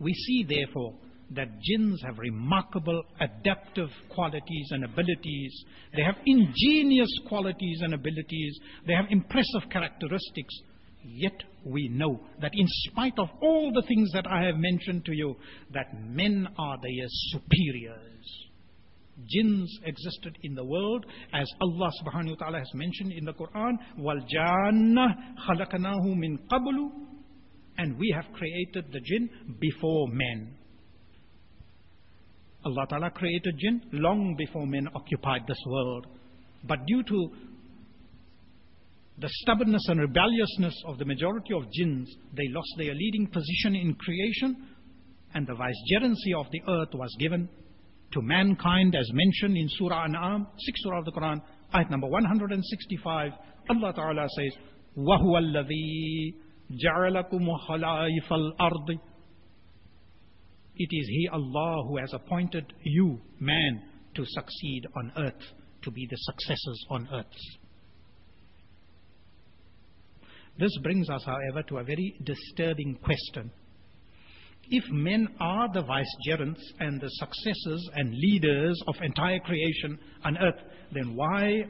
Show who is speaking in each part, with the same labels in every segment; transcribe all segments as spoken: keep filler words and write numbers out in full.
Speaker 1: We see therefore that jinns have remarkable adaptive qualities and abilities. They have ingenious qualities and abilities. They have impressive characteristics. Yet we know that in spite of all the things that I have mentioned to you, that men are their superiors. Jinns existed in the world, as Allah subhanahu wa ta'ala has mentioned in the Quran, وَالْجَانَّ خَلَقَنَاهُ مِنْ قَبْلُ, and we have created the jinn before men. Allah ta'ala created jinn long before men occupied this world. But due to the stubbornness and rebelliousness of the majority of jinns, they lost their leading position in creation, and the vicegerency of the earth was given to mankind, as mentioned in Surah An'am, sixth Surah of the Quran, ayat number one hundred sixty-five. Allah Ta'ala says, وَهُوَ الَّذِي جَعَلَكُمُ خَلَائِفَ الْأَرْضِ. It is He, Allah, who has appointed you, man, to succeed on earth, to be the successors on earth. This brings us, however, to a very disturbing question. If men are the vicegerents and the successors and leaders of entire creation on earth, then why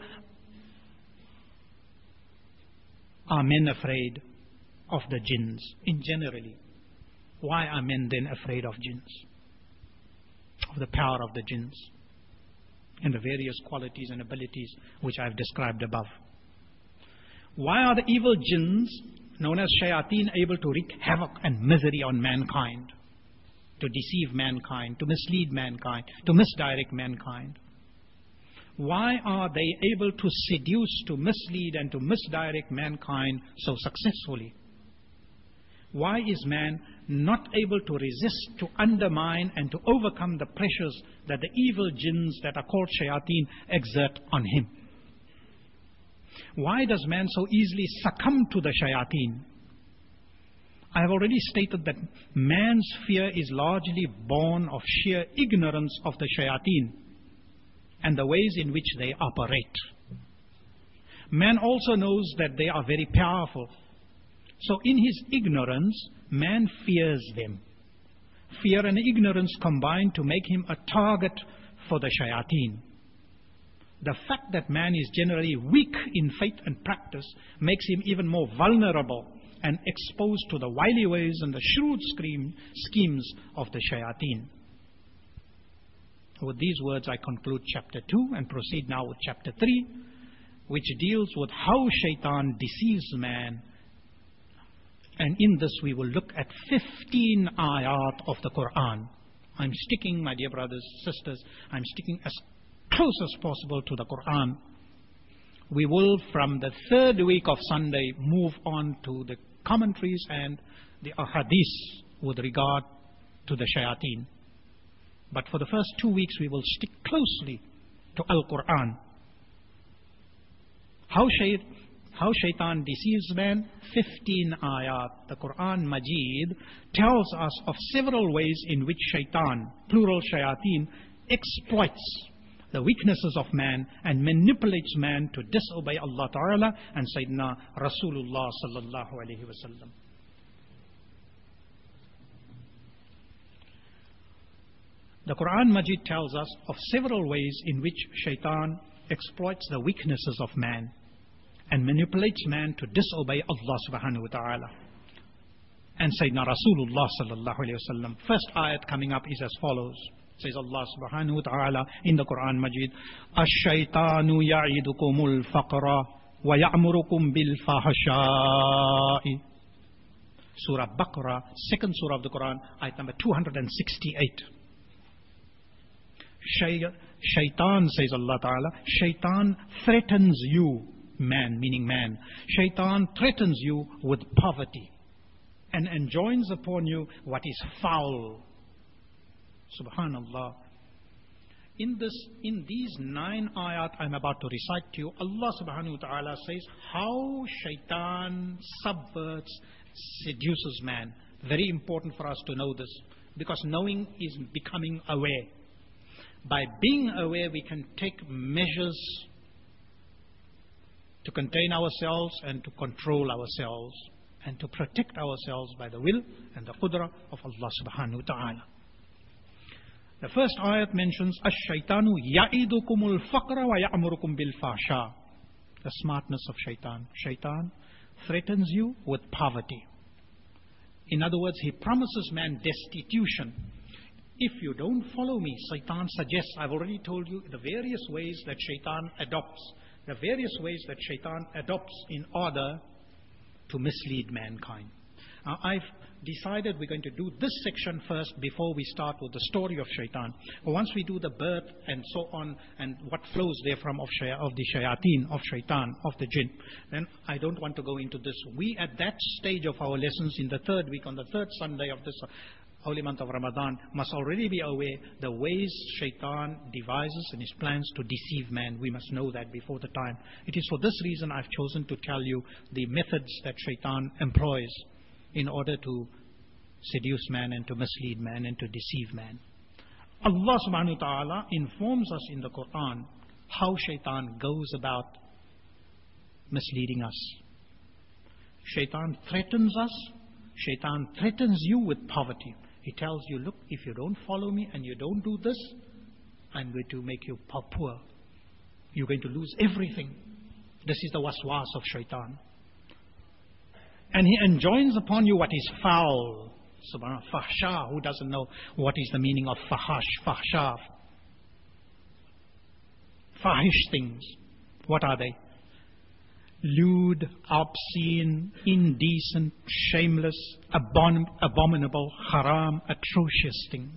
Speaker 1: are men afraid of the jinns in generally? Why are men then afraid of jinns? Of the power of the jinns and the various qualities and abilities which I have described above. Why are the evil jinns, known as shayateen, able to wreak havoc and misery on mankind? To deceive mankind, to mislead mankind, to misdirect mankind. Why are they able to seduce, to mislead and to misdirect mankind so successfully? Why is man not able to resist, to undermine and to overcome the pressures that the evil jinns that are called shayateen exert on him? Why does man so easily succumb to the shayateen? I have already stated that man's fear is largely born of sheer ignorance of the shayateen and the ways in which they operate. Man also knows that they are very powerful. So in his ignorance, man fears them. Fear and ignorance combine to make him a target for the shayateen. The fact that man is generally weak in faith and practice makes him even more vulnerable and exposed to the wily ways and the shrewd schemes of the shayateen. With these words I conclude chapter two and proceed now with chapter three, which deals with how shaitan deceives man. And in this we will look at fifteen ayat of the Quran. I'm sticking, my dear brothers, sisters, I'm sticking as close as possible to the Quran. We will, from the third week of Sunday, move on to the commentaries and the ahadith with regard to the shayateen. But for the first two weeks we will stick closely to Al-Quran. How, shay how shaitan deceives man? fifteen ayat. The Quran Majid tells us of several ways in which shaitan, plural shayateen, exploits the weaknesses of man and manipulates man to disobey Allah Ta'ala and Sayyidina Rasulullah Sallallahu Alaihi Wasallam. The Quran Majid tells us of several ways in which shaitan exploits the weaknesses of man and manipulates man to disobey Allah Subhanahu Wa Ta'ala and Sayyidina Rasulullah Sallallahu Alaihi Wasallam. First ayat coming up is as follows. Says Allah Subhanahu Wa Ta'ala in the Quran Majid, Ash-shaytanu ya'idukumul faqra wa ya'murukum bil fahsha'i. Surah Baqarah, second surah of the Quran, ayat number two hundred sixty-eight. Shaitan, says Allah Ta'ala, shaitan threatens you, man, meaning man. Shaitan threatens you with poverty and enjoins upon you what is foul. Subhanallah. In this, in these nine ayat I'm about to recite to you, Allah Subhanahu Wa Ta'ala says how shaitan subverts, seduces man. Very important for us to know this, because knowing is becoming aware. By being aware, we can take measures to contain ourselves and to control ourselves and to protect ourselves by the will and the qudra of Allah subhanahu wa ta'ala. The first ayat mentions Ash-shaytanu ya'idukumul faqra wa ya'murukum bil fahsha. The smartness of shaitan. Shaitan threatens you with poverty. In other words, he promises man destitution. If you don't follow me, shaitan suggests, I've already told you the various ways that shaitan adopts, the various ways that shaitan adopts in order to mislead mankind. Now, I've decided we're going to do this section first before we start with the story of shaitan. But once we do the birth and so on and what flows therefrom of, shaya, of the shayateen, of shaitan, of the jinn, then I don't want to go into this. We at that stage of our lessons in the third week, on the third Sunday of this holy month of Ramadan, must already be aware the ways shaitan devises and his plans to deceive man. We must know that before the time. It is for this reason I've chosen to tell you the methods that shaitan employs in order to seduce man and to mislead man and to deceive man. Allah subhanahu wa ta'ala informs us in the Quran how shaitan goes about misleading us. Shaitan threatens us. Shaitan threatens you with poverty. He tells you, look, if you don't follow me and you don't do this, I'm going to make you poor. You're going to lose everything. This is the waswas of shaitan. And he enjoins upon you what is foul. Subhanallah, fahsha. Who doesn't know what is the meaning of fahash, fahsha? Fahish things. What are they? Lewd, obscene, indecent, shameless, abom abominable, haram, atrocious things.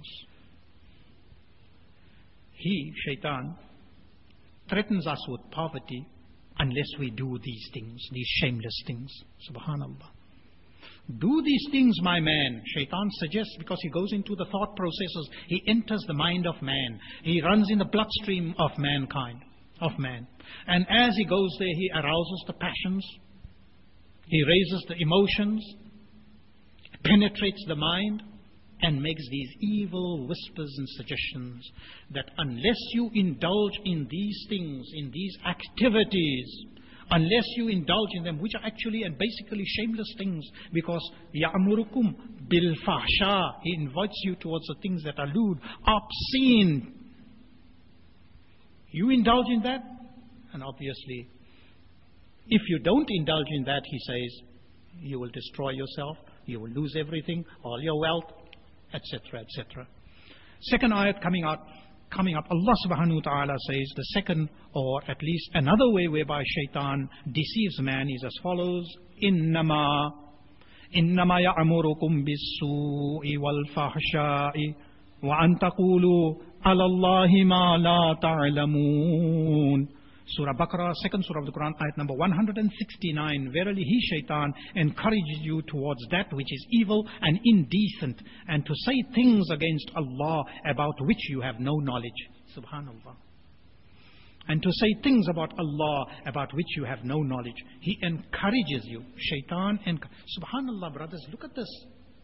Speaker 1: He, shaitan, threatens us with poverty unless we do these things, these shameless things. Subhanallah. Do these things, my man. Shaitan suggests, because he goes into the thought processes, he enters the mind of man. He runs in the bloodstream of mankind, of man. And as he goes there, he arouses the passions. He raises the emotions, penetrates the mind, and makes these evil whispers and suggestions that unless you indulge in these things, in these activities, unless you indulge in them, which are actually and basically shameless things, because ya'murukum bil fahsha, he invites you towards the things that are lewd, obscene. You indulge in that, and obviously, if you don't indulge in that, he says, you will destroy yourself, you will lose everything, all your wealth, et cetera, et cetera. Second ayat coming out, coming up, Allah subhanahu wa ta'ala says the second, or at least another way whereby shaitan deceives man is as follows: Innama, innama ya'murukum bis-su'i wal-fahsha'i wa an taqulu ala Allahi ma la ta'lamun. Surah Baqarah, second surah of the Quran, ayat number one hundred sixty-nine. Verily he, shaitan, encourages you towards that which is evil and indecent, and to say things against Allah about which you have no knowledge. Subhanallah. And to say things about Allah about which you have no knowledge. He encourages you. Shaitan, and Subhanallah, brothers, look at this.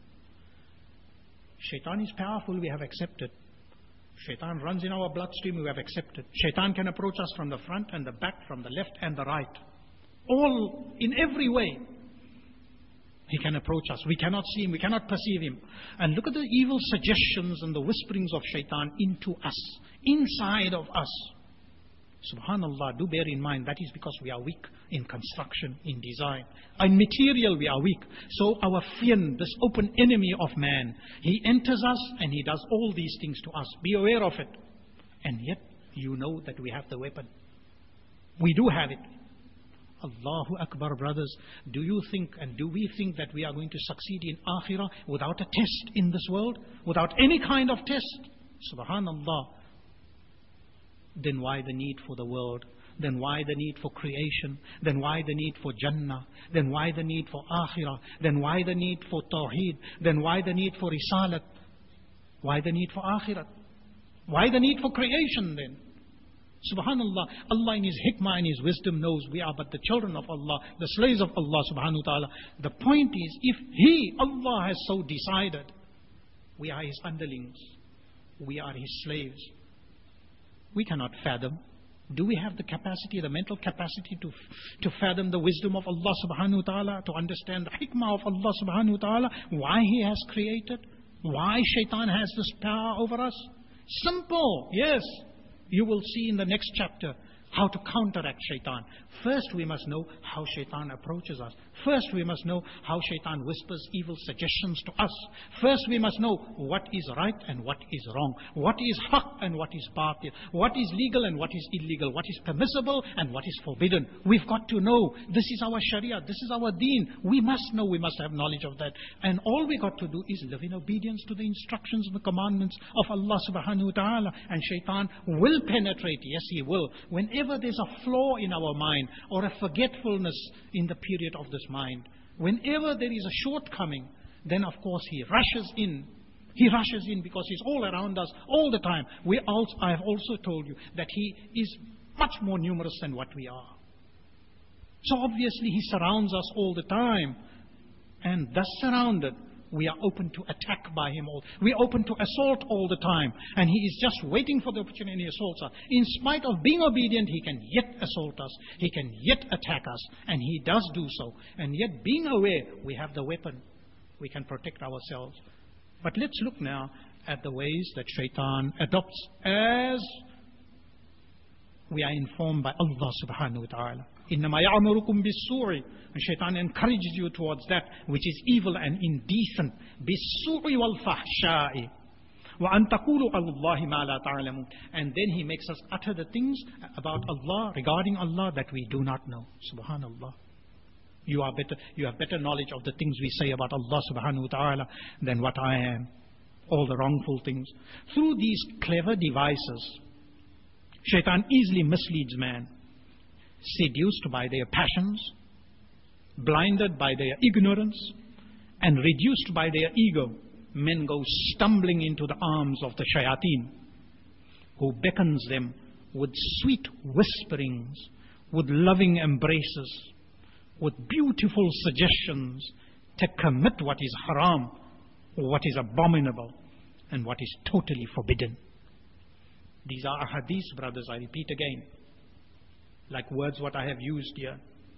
Speaker 1: Shaitan is powerful, we have accepted. Shaitan runs in our bloodstream, we have accepted. Shaitan can approach us from the front and the back, from the left and the right. All, in every way, he can approach us. We cannot see him, we cannot perceive him. And look at the evil suggestions and the whisperings of shaitan into us, inside of us. Subhanallah, do bear in mind, that is because we are weak in construction, in design. In material we are weak. So our fian, this open enemy of man, he enters us and he does all these things to us. Be aware of it. And yet, you know that we have the weapon. We do have it. Allahu Akbar, brothers. Do you think and do we think that we are going to succeed in akhirah without a test in this world? Without any kind of test? Subhanallah. Then why the need for the world? Then why the need for creation? Then why the need for Jannah? Then why the need for Akhirah? Then why the need for Tawheed? Then why the need for Risalat? Why the need for Akhirah? Why the need for creation then? Subhanallah, Allah in His hikmah and His wisdom knows we are but the children of Allah, the slaves of Allah subhanahu wa ta'ala. The point is, if He, Allah has so decided, we are His underlings, we are His slaves. We cannot fathom Do we have the capacity, the mental capacity to to fathom the wisdom of Allah subhanahu wa ta'ala, to understand the hikmah of Allah subhanahu wa ta'ala, why He has created, why shaitan has this power over us? Simple, yes. You will see in the next chapter how to counteract shaitan. First we must know how shaitan approaches us. First we must know how shaitan whispers evil suggestions to us. First we must know what is right and what is wrong. What is haq and what is batil. What is legal and what is illegal. What is permissible and what is forbidden. We've got to know. This is our sharia. This is our deen. We must know. We must have knowledge of that. And all we got to do is live in obedience to the instructions and the commandments of Allah subhanahu wa ta'ala. And shaitan will penetrate. Yes, he will. Whenever there's a flaw in our mind or a forgetfulness in the period of this mind, whenever there is a shortcoming, then of course he rushes in. He rushes in because he's all around us all the time. We also, I have also told you that he is much more numerous than what we are. So obviously he surrounds us all the time. And thus surrounded, we are open to attack by him all. We are open to assault all the time. And he is just waiting for the opportunity and he assaults us. In spite of being obedient, he can yet assault us. He can yet attack us. And he does do so. And yet being aware, we have the weapon. We can protect ourselves. But let's look now at the ways that shaitan adopts as we are informed by Allah subhanahu wa ta'ala. إِنَّمَا يَعْمُرُكُمْ بِالسُّوءِ. And shaitan encourages you towards that which is evil and indecent. بِالسُّوءِ وَالْفَحْشَاءِ وَأَن تَقُولُوا عَلَى اللَّهِ مَا لَا تَعْلَمُونَ. And then he makes us utter the things about Allah, regarding Allah, that we do not know. Subhanallah. You are better, you have better knowledge of the things we say about Allah subhanahu wa ta'ala than what I am. All the wrongful things. Through these clever devices, shaitan easily misleads man. Seduced by their passions, blinded by their ignorance, and reduced by their ego, men go stumbling into the arms of the shayateen, who beckons them with sweet whisperings, with loving embraces, with beautiful suggestions to commit what is haram, what is abominable, and what is totally forbidden. These are ahadith, brothers, I repeat again, like words what I have used here.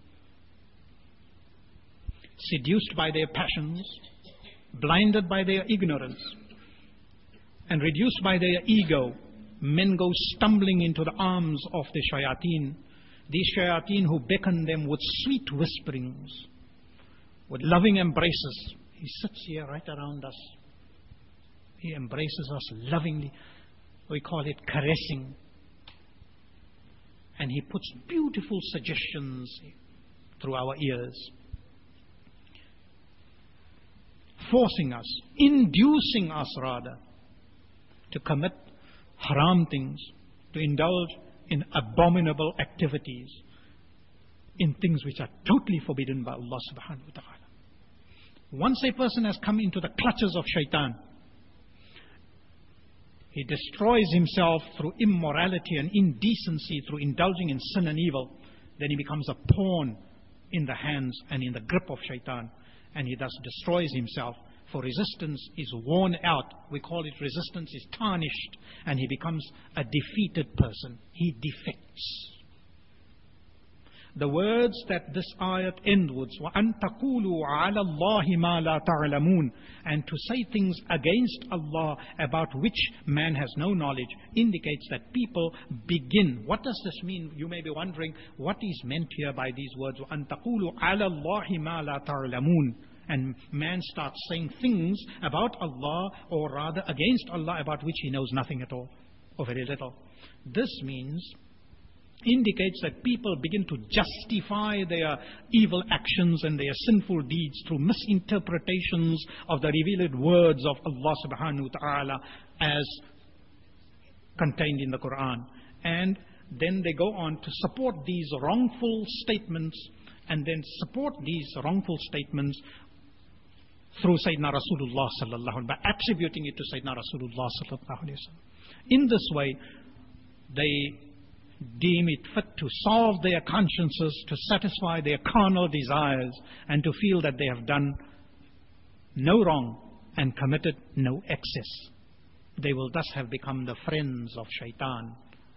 Speaker 1: Seduced by their passions, blinded by their ignorance, and reduced by their ego, men go stumbling into the arms of the shayateen. These shayateen who beckon them with sweet whisperings, with loving embraces. He sits here right around us. He embraces us lovingly. We call it caressing. And he puts beautiful suggestions through our ears, forcing us, inducing us rather, to commit haram things, to indulge in abominable activities, in things which are totally forbidden by Allah subhanahu wa ta'ala. Once a person has come into the clutches of shaitan, he destroys himself through immorality and indecency, through indulging in sin and evil. Then he becomes a pawn in the hands and in the grip of shaitan. And he thus destroys himself. For resistance is worn out. We call it resistance is tarnished. And he becomes a defeated person. He defects. The words that this ayat end with, وَأَن تَقُولُوا عَلَى اللَّهِ مَا لَا تَعْلَمُونَ, and to say things against Allah about which man has no knowledge, indicates that people begin. What does this mean? You may be wondering, what is meant here by these words? وَأَن تَقُولُوا عَلَى اللَّهِ مَا لَا تَعْلَمُونَ. And man starts saying things about Allah, or rather against Allah, about which he knows nothing at all, or very little. This means indicates that people begin to justify their evil actions and their sinful deeds through misinterpretations of the revealed words of Allah subhanahu wa ta'ala as contained in the Quran. And then they go on to support these wrongful statements, and then support these wrongful statements through Sayyidina Rasulullah sallallahu alaihi wasallam, by attributing it to Sayyidina Rasulullah sallallahu alaihi wasallam. In this way, they deem it fit to solve their consciences, to satisfy their carnal desires, and to feel that they have done no wrong and committed no excess. They will thus have become the friends of shaitan.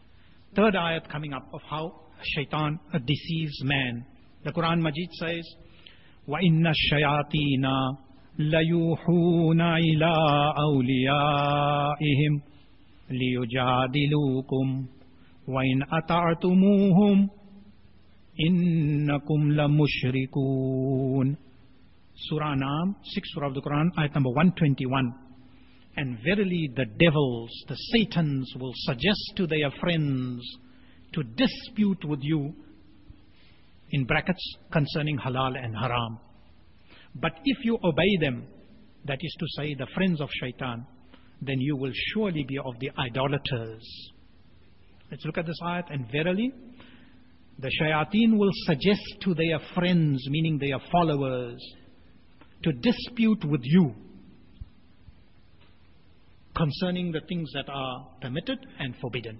Speaker 1: Third ayat coming up of how shaitan deceives man. The Quran Majid says, وَإِنَّ الشَّيَاطِينَ لَيُوحُونَ إِلَىٰ أَوْلِيَائِهِمْ لِيُجَادِلُوكُمْ وَإِنْ أَطَعْتُمُوهُمْ إِنَّكُمْ لَمُشْرِكُونَ. Surah An'am, sixth surah of the Quran, ayat number one twenty-one. And verily the devils, the Satans, will suggest to their friends to dispute with you, in brackets, concerning halal and haram. But if you obey them, that is to say the friends of shaitan, then you will surely be of the idolaters. Let's look at this ayat. And verily, the shayateen will suggest to their friends, meaning their followers, to dispute with you concerning the things that are permitted and forbidden.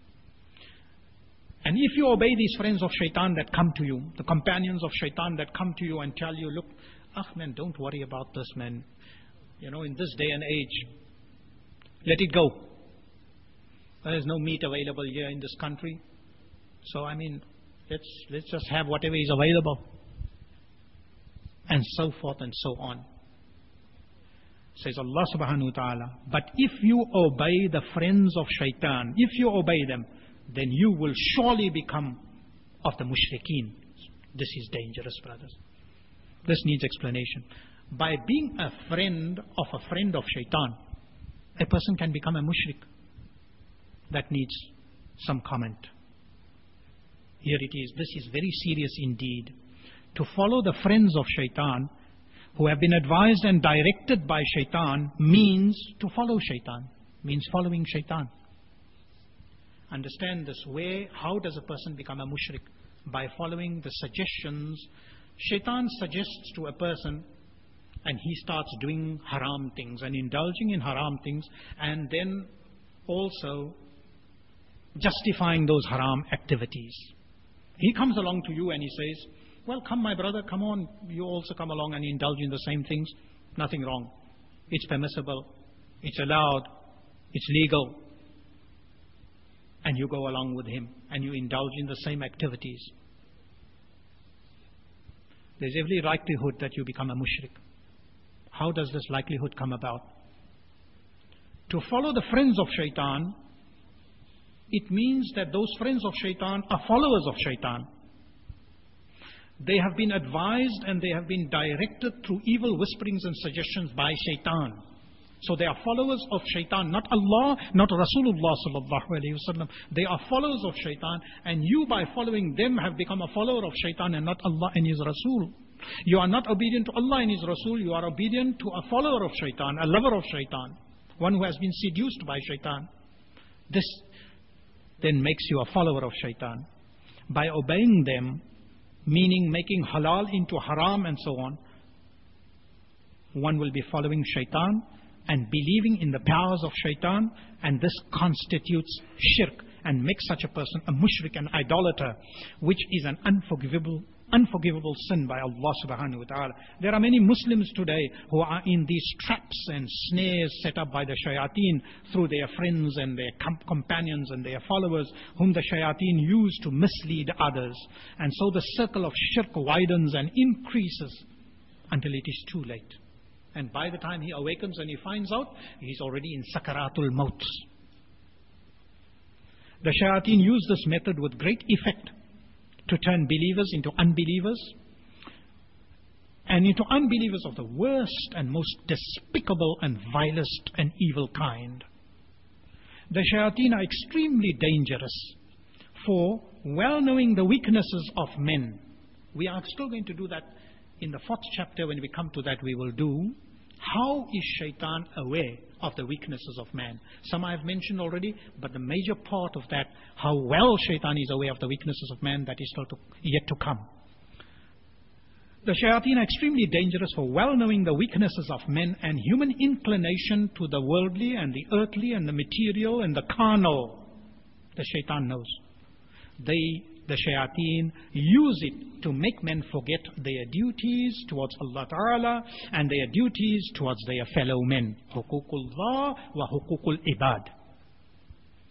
Speaker 1: And if you obey these friends of shaitan that come to you, the companions of shaitan that come to you and tell you, look, ah man, don't worry about this, man. You know, in this day and age, let it go. There is no meat available here in this country. So, I mean, let's, let's just have whatever is available. And so forth and so on. Says Allah subhanahu wa ta'ala, but if you obey the friends of shaitan, if you obey them, then you will surely become of the mushrikeen. This is dangerous, brothers. This needs explanation. By being a friend of a friend of shaitan, a person can become a mushrik. That needs some comment. Here it is. This is very serious indeed. To follow the friends of shaitan, who have been advised and directed by shaitan, means to follow shaitan, means following shaitan. Understand this way. How does a person become a mushrik? By following the suggestions. Shaitan suggests to a person and he starts doing haram things and indulging in haram things, and then also justifying those haram activities. He comes along to you and he says, well, come my brother, come on, you also come along and indulge in the same things. Nothing wrong. It's permissible. It's allowed. It's legal. And you go along with him and you indulge in the same activities. There's every likelihood that you become a mushrik. How does this likelihood come about? To follow the friends of shaitan, it means that those friends of shaitan are followers of shaitan. They have been advised and they have been directed through evil whisperings and suggestions by shaitan. So they are followers of shaitan, not Allah, not Rasulullah sallallahu alayhi wa sallam. They are followers of shaitan, and you by following them have become a follower of shaitan and not Allah and His Rasul. You are not obedient to Allah and His Rasul, you are obedient to a follower of shaitan, a lover of shaitan, one who has been seduced by shaitan. This then makes you a follower of shaitan. By obeying them, meaning making halal into haram and so on, one will be following shaitan and believing in the powers of shaitan, and this constitutes shirk and makes such a person a mushrik, an idolater, which is an unforgivable unforgivable sin by Allah subhanahu wa ta'ala. There are many Muslims today who are in these traps and snares set up by the shayateen through their friends and their com companions and their followers, whom the shayateen use to mislead others. And so the circle of shirk widens and increases until it is too late. And by the time he awakens and he finds out, he's already in sakaratul maut. The shayateen use this method with great effect to turn believers into unbelievers, and into unbelievers of the worst and most despicable and vilest and evil kind. The shayateen are extremely dangerous, for well knowing the weaknesses of men. We are still going to do that in the fourth chapter. When we come to that, we will do how is shaitan aware of the weaknesses of man. Some I have mentioned already, but the major part of that, how well shaitan is aware of the weaknesses of man, that is still to, yet to come. The shayateen are extremely dangerous, for well knowing the weaknesses of men and human inclination to the worldly and the earthly and the material and the carnal. The shaitan knows. They, the shayateen, use it to make men forget their duties towards Allah Ta'ala and their duties towards their fellow men. Huququllah wa huququl ibad.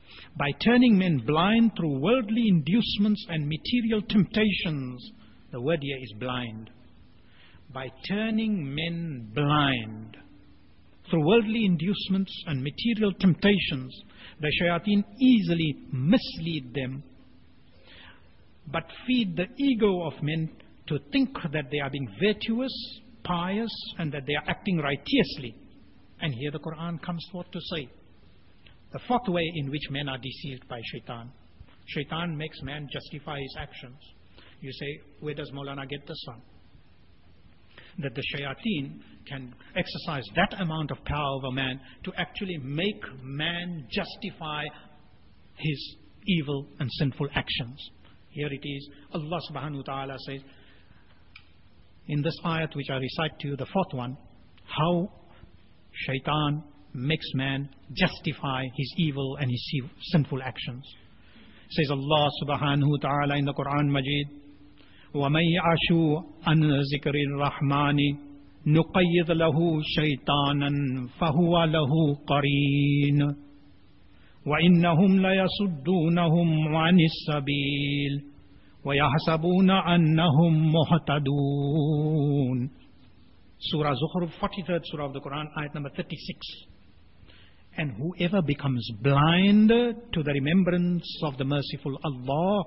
Speaker 1: by turning men blind through worldly inducements and material temptations. The word here is blind. By turning men blind through worldly inducements and material temptations, the shayateen easily mislead them, but feed the ego of men to think that they are being virtuous, pious, and that they are acting righteously. And here the Quran comes forth to say, the fourth way in which men are deceived by shaitan. Shaitan makes man justify his actions. You say, where does Maulana get this from? That the shayateen can exercise that amount of power over man to actually make man justify his evil and sinful actions. Here it is, Allah subhanahu wa ta'ala says, in this ayat which I recite to you, the fourth one, how shaitan makes man justify his evil and his sinful actions. Says Allah subhanahu wa ta'ala in the Quran Majid, وَمَنْ يَعْشُ عَنْ ذِكْرِ الرَّحْمَنِ نُقَيِّضْ لَهُ شَيْطَانًا فَهُوَ لَهُ قَرِينٌ وَإِنَّهُمْ لَيَصُدُّونَهُمْ عَنِ السَّبِيلِ وَيَحْسَبُونَ أَنَّهُمْ مُهْتَدُونَ. Surah Zukhruf, forty-third Surah of the Quran, ayat number thirty-six. And whoever becomes blind to the remembrance of the merciful Allah,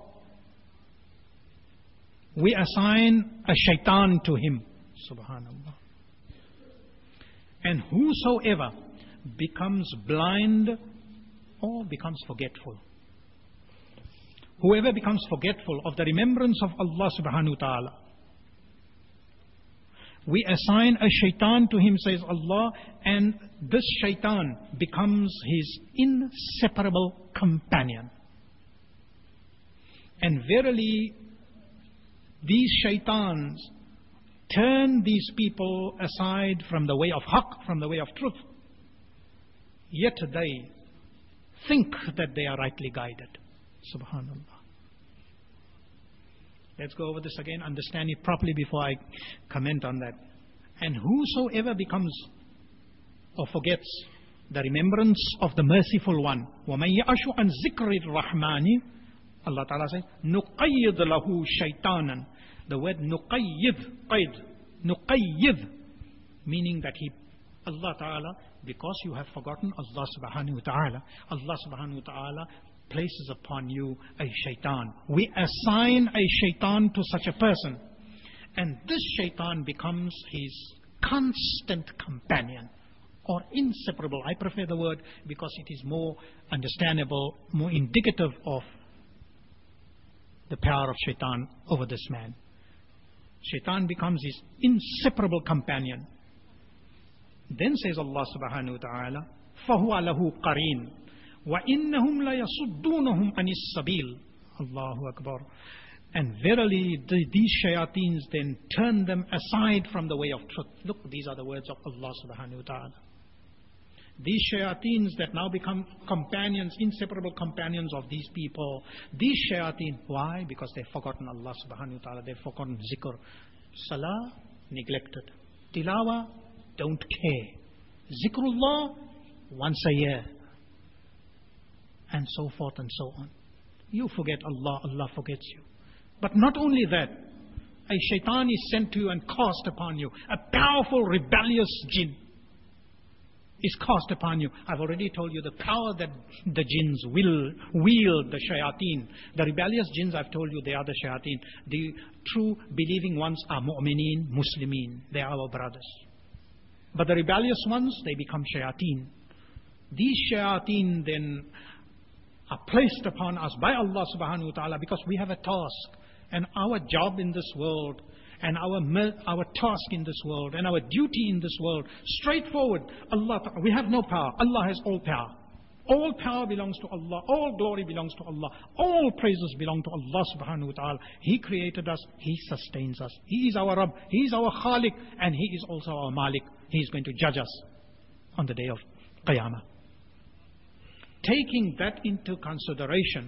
Speaker 1: we assign a shaitan to him. Subhanallah. And whosoever becomes blind or becomes forgetful, whoever becomes forgetful of the remembrance of Allah subhanahu wa ta'ala, we assign a shaitan to him, says Allah, and this shaitan becomes his inseparable companion. And verily, these shaitans turn these people aside from the way of haqq, from the way of truth. Yet they think that they are rightly guided. Subhanallah. Let's go over this again, understand it properly before I comment on that. And whosoever becomes or forgets the remembrance of the merciful one, وَمَنْ يَعْشُ عَنْ ذِكْرِ الرَّحْمَنِ, Allah Ta'ala says, نُقَيِّضْ لَهُ شَيْطَانًا. The word نُقَيِّض, qayd, نُقَيِّض, meaning that he, Allah Ta'ala, because you have forgotten Allah Subhanahu wa Ta'ala, Allah Subhanahu wa Ta'ala places upon you a shaitan. We assign a shaitan to such a person, and this shaitan becomes his constant companion or inseparable. I prefer the word because it is more understandable, more indicative of the power of shaitan over this man. Shaitan becomes his inseparable companion. Then says Allah subhanahu wa ta'ala, فَهُوَ لَهُ قَرِينٌ وَإِنَّهُمْ لَيَصُدُّونَهُمْ عَنِ السَّبِيلِ. Allahu Akbar. And verily the, these shayateens then turn them aside from the way of truth. Look, these are the words of Allah subhanahu wa ta'ala. These shayateens that now become companions, inseparable companions of these people. These shayateen, why? Because they've forgotten Allah subhanahu wa ta'ala. They've forgotten zikr. Salah, neglected. Tilawa, don't care. Zikrullah, once a year. And so forth and so on. You forget Allah, Allah forgets you. But not only that, a shaitan is sent to you and cast upon you. A powerful rebellious jinn is cast upon you. I've already told you the power that the jinns will wield, the shayateen. The rebellious jinns, I've told you, they are the shayateen. The true believing ones are mu'mineen, muslimin. They are our brothers. But the rebellious ones, they become shayateen. These shayateen then are placed upon us by Allah subhanahu wa ta'ala because we have a task. And our job in this world, and our our task in this world, and our duty in this world, straightforward. Allah, we have no power. Allah has all power. All power belongs to Allah. All glory belongs to Allah. All praises belong to Allah subhanahu wa ta'ala. He created us. He sustains us. He is our Rabb. He is our Khaliq. And He is also our Malik. He is going to judge us on the day of Qiyamah. Taking that into consideration,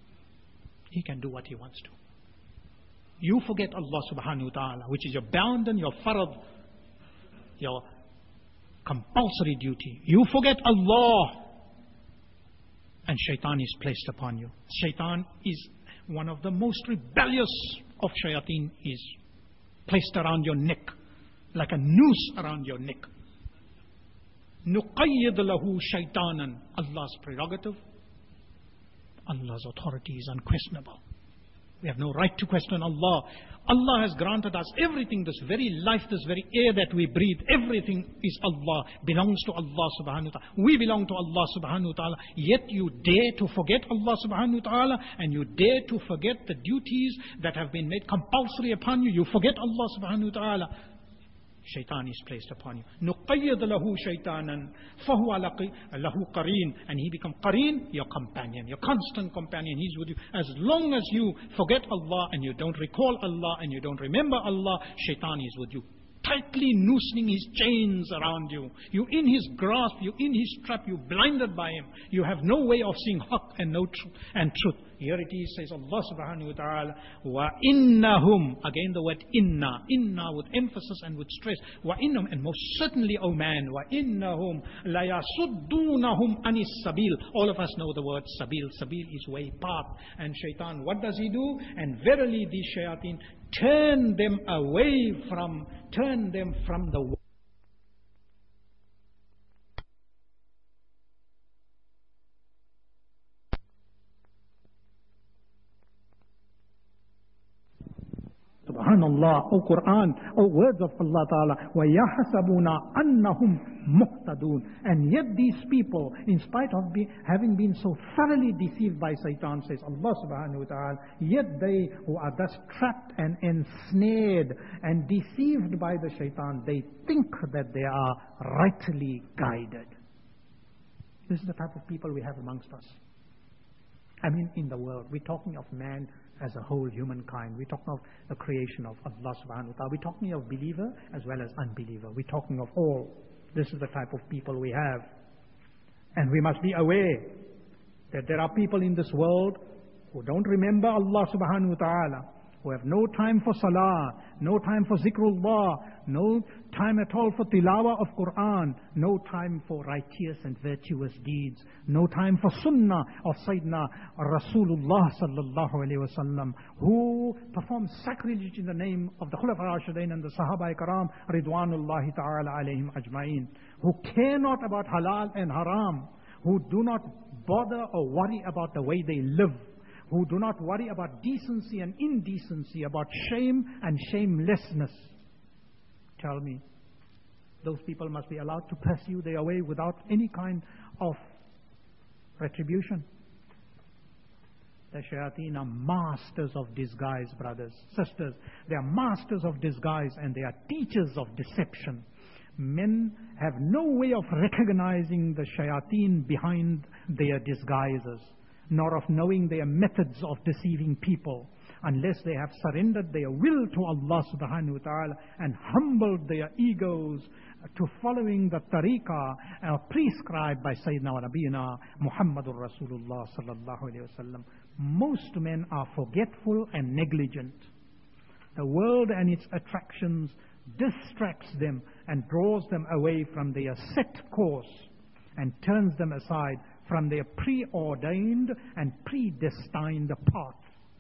Speaker 1: He can do what He wants to. You forget Allah subhanahu wa ta'ala, which is your bounden, your farad, your compulsory duty. You forget Allah. and shaitan is placed upon you. Shaitan is one of the most rebellious of shayateen, is placed around your neck, like a noose around your neck. نُقَيِّدْ لَهُ شَيْطَانًا. Allah's prerogative, Allah's authority is unquestionable. We have no right to question Allah. Allah has granted us everything, this very life, this very air that we breathe, everything is Allah, belongs to Allah subhanahu wa ta'ala. We belong to Allah subhanahu wa ta'ala. Yet you dare to forget Allah subhanahu wa ta'ala, and you dare to forget the duties that have been made compulsory upon you. You forget Allah subhanahu wa ta'ala. Shaitan is placed upon you. نُقَيِّدْ لَهُ شَيْطَانًا فَهُوَ لَهُ قَرِينٌ. And he becomes qareen, your companion, your constant companion. He's with you. As long as you forget Allah and you don't recall Allah and you don't remember Allah, Shaitan is with you, tightly loosening his chains around you. You in his grasp, you in his trap, you blinded by him. You have no way of seeing haqq and no truth and truth. Here it is, says Allah subhanahu wa ta'ala, wa innahum, again the word inna, inna with emphasis and with stress, wa innahum, and most certainly, O man, wa innahum la yasuddunahum anis sabil. All of us know the word sabil. Sabil is way, path. And shaitan, what does he do? And verily these shayateen turn them away from, turn them from the way. Subhanallah, O Quran, O words of Allah Ta'ala, وَيَحْسَبُونَ أَنَّهُمْ مُهْتَدُونَ. And yet these people, in spite of be, having been so thoroughly deceived by Satan, says Allah Subhanahu wa Ta'ala, yet they who are thus trapped and ensnared and deceived by the Shaitan, they think that they are rightly guided. This is the type of people we have amongst us. I mean, in the world, we're talking of man as a whole, humankind. We're talking of the creation of Allah subhanahu wa ta'ala. We're talking of believer as well as unbeliever. We're talking of all. This is the type of people we have. And we must be aware that there are people in this world who don't remember Allah subhanahu wa ta'ala, who have no time for salah, no time for zikrullah, no time at all for tilawah of Quran, no time for righteous and virtuous deeds, no time for sunnah of Sayyidina Rasulullah sallallahu alayhi wa sallam, who perform sacrilege in the name of the Khulafa Rashidin and the Sahaba Karam Ridwanullahi ta'ala alayhim ajma'in, who care not about halal and haram, who do not bother or worry about the way they live, who do not worry about decency and indecency, about shame and shamelessness. Tell me, those people must be allowed to pursue their way without any kind of retribution. The shayateen are masters of disguise, brothers, sisters. They are masters of disguise and they are teachers of deception. Men have no way of recognizing the shayateen behind their disguises, nor of knowing their methods of deceiving people, unless they have surrendered their will to Allah subhanahu wa ta'ala and humbled their egos to following the tariqah uh, prescribed by Sayyidina wa Nabiyina Muhammadur Rasulullah sallallahu alayhi wa sallam. Most men are forgetful and negligent. The world and its attractions distracts them and draws them away from their set course and turns them aside from their preordained and predestined path.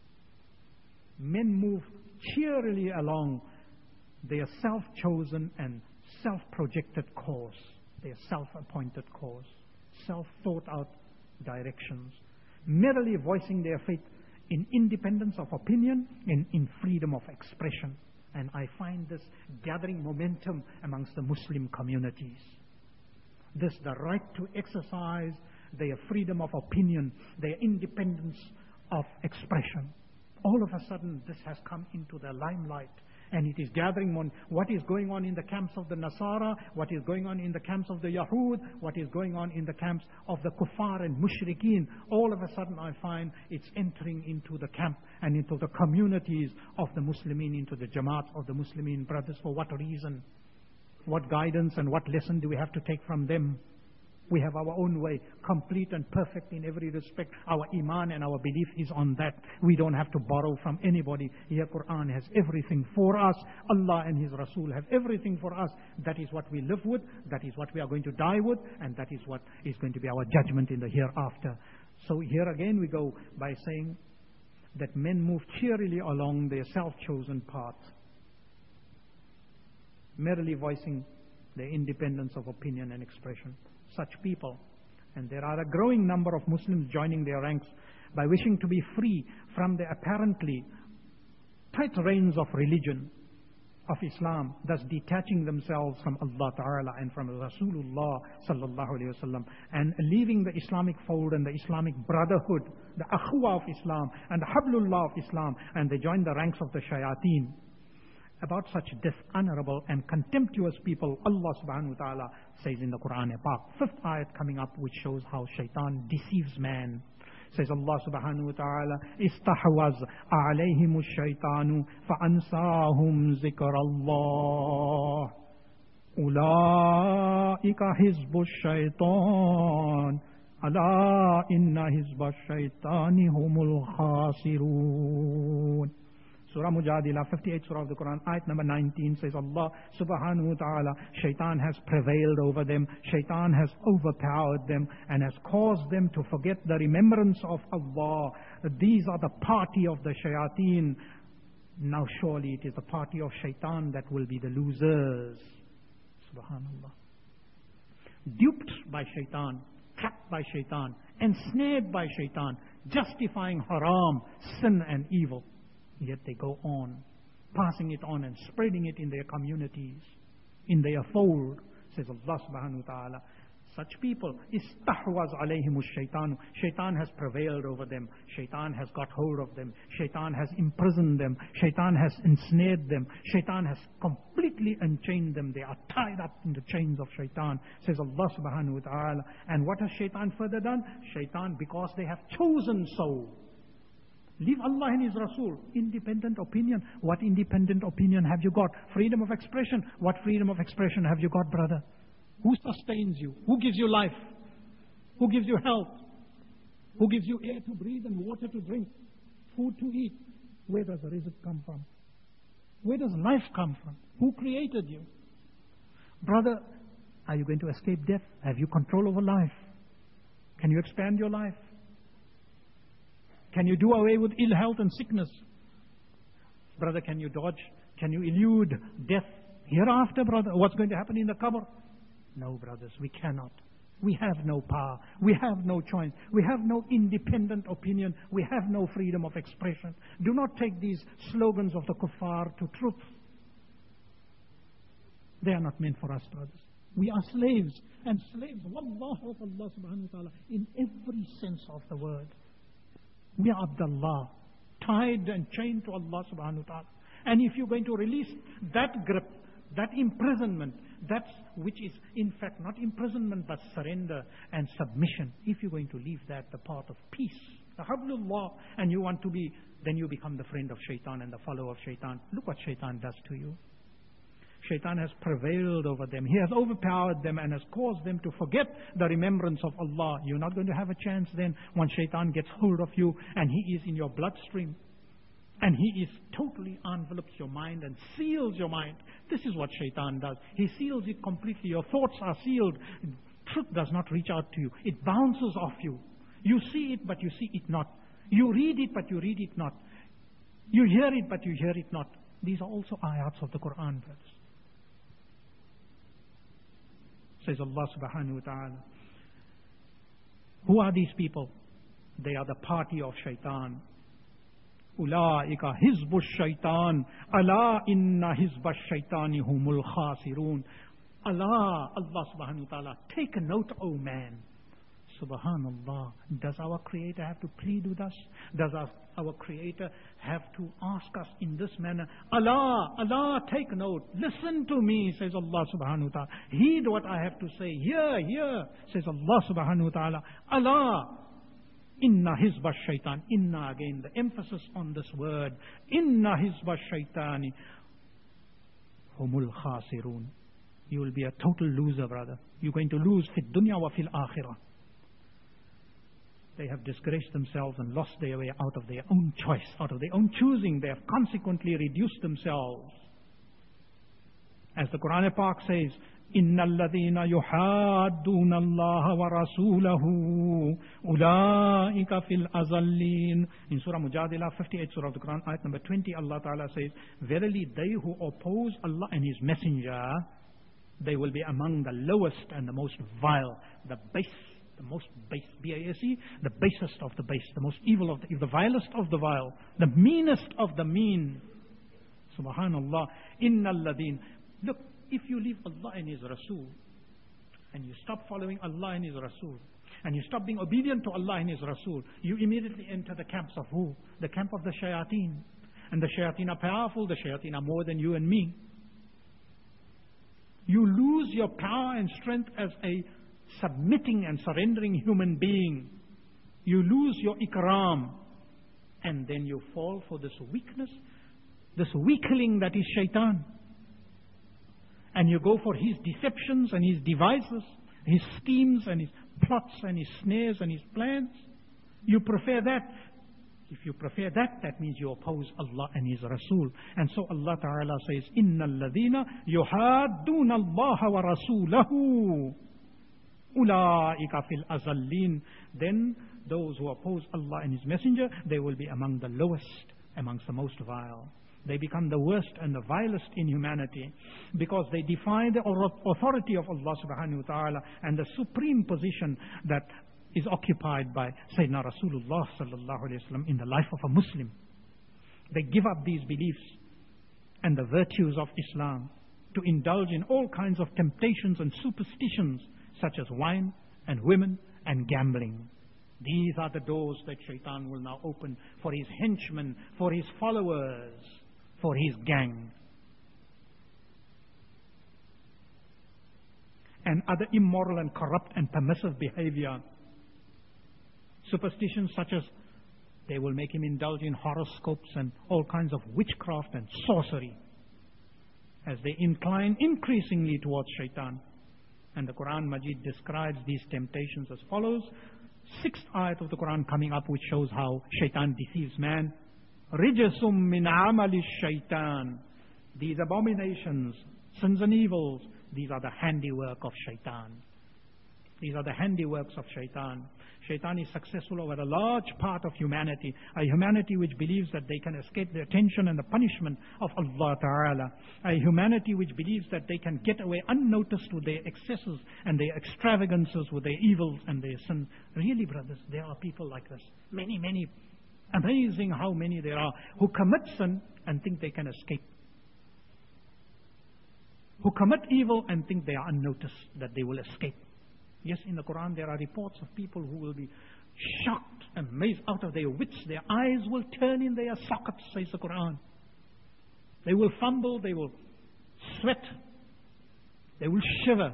Speaker 1: Men move cheerily along their self-chosen and self-projected course, their self-appointed course, self-thought-out directions, merely voicing their faith in independence of opinion and in freedom of expression. And I find this gathering momentum amongst the Muslim communities. This, the right to exercise their freedom of opinion, their independence of expression. All of a sudden, this has come into the limelight. And it is gathering on what is going on in the camps of the Nasara, what is going on in the camps of the Yahud, what is going on in the camps of the Kuffar and Mushrikeen. All of a sudden, I find it's entering into the camp and into the communities of the Muslimin, into the Jamaat of the Muslimin brothers. For what reason? What guidance and what lesson do we have to take from them? We have our own way, complete and perfect in every respect. Our iman and our belief is on that. We don't have to borrow from anybody. Here Quran has everything for us. Allah and His Rasul have everything for us. That is what we live with. That is what we are going to die with. And that is what is going to be our judgment in the hereafter. So here again we go by saying that men move cheerily along their self-chosen path, merely voicing their independence of opinion and expression. Such people, and there are a growing number of Muslims joining their ranks by wishing to be free from the apparently tight reins of religion, of Islam, thus detaching themselves from Allah Ta'ala and from Rasulullah Sallallahu Alaihi Wasallam, and leaving the Islamic fold and the Islamic brotherhood, the Akhwa of Islam and the Hablullah of Islam, and they join the ranks of the Shayateen. About such dishonorable and contemptuous people, Allah Subhanahu Wa Ta'ala says in the Quran Pak, fifth ayat coming up, which shows how Shaitan deceives man. Says Allah Subhanahu Wa Ta'ala, istahwaz alayhimu shaitanu fa'ansahum zikrallah ulaika hizbu shaitan ala inna hizba shaitani humul khasirun. Surah Mujadila, fifty-eighth Surah of the Quran, ayat number nineteen says Allah Subhanahu Wa Ta'ala, Shaitan has prevailed over them, Shaitan has overpowered them and has caused them to forget the remembrance of Allah. These are the party of the Shayateen. Now surely it is the party of Shaitan that will be the losers. Subhanallah. Duped by Shaitan, trapped by Shaitan, ensnared by Shaitan, justifying haram, sin and evil. Yet they go on, passing it on and spreading it in their communities, in their fold. Says Allah Subhanahu Wa Ta'ala, such people, istahwaz alayhimu shaitanu. Shaitan has prevailed over them. Shaitan has got hold of them. Shaitan has imprisoned them. Shaitan has ensnared them. Shaitan has completely enchained them. They are tied up in the chains of Shaitan. Says Allah Subhanahu Wa Ta'ala. And what has Shaitan further done? Shaitan, because they have chosen so. Leave Allah and His Rasul. Independent opinion. What independent opinion have you got? Freedom of expression. What freedom of expression have you got, brother? Who sustains you? Who gives you life? Who gives you health? Who gives you air to breathe and water to drink? Food to eat? Where does the rizq come from? Where does life come from? Who created you? Brother, are you going to escape death? Have you control over life? Can you expand your life? Can you do away with ill health and sickness? Brother, can you dodge? Can you elude death hereafter, brother? What's going to happen in the qabr? No, brothers, we cannot. We have no power. We have no choice. We have no independent opinion. We have no freedom of expression. Do not take these slogans of the kuffar to truth. They are not meant for us, brothers. We are slaves, and slaves, wallah, of Allah subhanahu wa ta'ala, in every sense of the word. We are Abdullah, tied and chained to Allah subhanahu wa ta'ala. And if you're going to release that grip, that imprisonment, that which is in fact not imprisonment but surrender and submission, if you're going to leave that the path of peace, the hablullah, and you want to be, then you become the friend of shaitan and the follower of shaitan. Look what shaitan does to you. Shaitan has prevailed over them. He has overpowered them and has caused them to forget the remembrance of Allah. You're not going to have a chance then when shaitan gets hold of you and he is in your bloodstream. And he is totally envelopes your mind and seals your mind. This is what shaitan does. He seals it completely. Your thoughts are sealed. Truth does not reach out to you. It bounces off you. You see it, but you see it not. You read it, but you read it not. You hear it, but you hear it not. These are also ayats of the Quran, brothers. Says Allah subhanahu wa ta'ala. Who are these people? They are the party of shaitan. Ulaika hizbu shaitan. Ala inna hizba shaitani humul khasirun. Allah, Allah subhanahu wa ta'ala. Take a note, O man. Subhanallah. Does our Creator have to plead with us? Does our, our Creator have to ask us in this manner? Allah, Allah, take note. Listen to me, says Allah subhanahu wa ta'ala. Heed what I have to say. Hear, hear, says Allah subhanahu wa ta'ala. Allah, inna hizba shaitan. Inna, again, the emphasis on this word. Inna hizba shaitani humul khasirun. You will be a total loser, brother. You're going to lose fid dunya wa fil akhirah. They have disgraced themselves and lost their way out of their own choice, out of their own choosing. They have consequently reduced themselves. As the Quran Pak says, إِنَّ الَّذِينَ يُحَادُّونَ اللَّهَ وَرَسُولَهُ أُولَٰئِكَ فِي الْأَذَلِّينَ. In Surah Mujadila, fifty-eighth Surah of the Quran, ayat number twenty, Allah Ta'ala says, verily they who oppose Allah and His Messenger, they will be among the lowest and the most vile, the base, the most base, B A S E, the basest of the base, the most evil of the evil, the vilest of the vile, the meanest of the mean. Subhanallah. Inna alladhin. Look, if you leave Allah and His Rasul, and you stop following Allah and His Rasul, and you stop being obedient to Allah and His Rasul, you immediately enter the camps of who? The camp of the shayateen. And the shayateen are powerful, the shayateen are more than you and me. You lose your power and strength as a submitting and surrendering human being. You lose your ikram. And then you fall for this weakness, this weakling that is shaitan. And you go for his deceptions and his devices, his schemes and his plots and his snares and his plans. You prefer that. If you prefer that, that means you oppose Allah and His Rasul. And so Allah Ta'ala says, إِنَّ الَّذِينَ يُحَادُّونَ اللَّهَ وَرَسُولَهُ أُولَٰئِكَ فِي الْأَذَلِّينَ. Then those who oppose Allah and His Messenger, they will be among the lowest, amongst the most vile. They become the worst and the vilest in humanity because they defy the authority of Allah Subhanahu wa Ta'ala and the supreme position that is occupied by Sayyidina Rasulullah Sallallahu Alaihi Wasallam in the life of a Muslim. They give up these beliefs and the virtues of Islam to indulge in all kinds of temptations and superstitions such as wine and women and gambling. These are the doors that Shaitan will now open for his henchmen, for his followers, for his gang. And other immoral and corrupt and permissive behavior. Superstitions such as they will make him indulge in horoscopes and all kinds of witchcraft and sorcery as they incline increasingly towards Shaitan. And the Quran Majid describes these temptations as follows. Sixth ayat of the Quran coming up, which shows how Shaitan deceives man. Rijasum min amali shaitan. These abominations, sins and evils, these are the handiwork of Shaitan. These are the handiworks of Shaitan. Shaitan is successful over a large part of humanity, a humanity which believes that they can escape the attention and the punishment of Allah Ta'ala, a humanity which believes that they can get away unnoticed with their excesses and their extravagances, with their evils and their sins. Really, brothers, there are people like this. Many, many, amazing how many there are who commit sin and think they can escape. Who commit evil and think they are unnoticed, that they will escape. Yes, in the Quran there are reports of people who will be shocked, amazed, out of their wits. Their eyes will turn in their sockets, says the Quran. They will fumble, they will sweat, they will shiver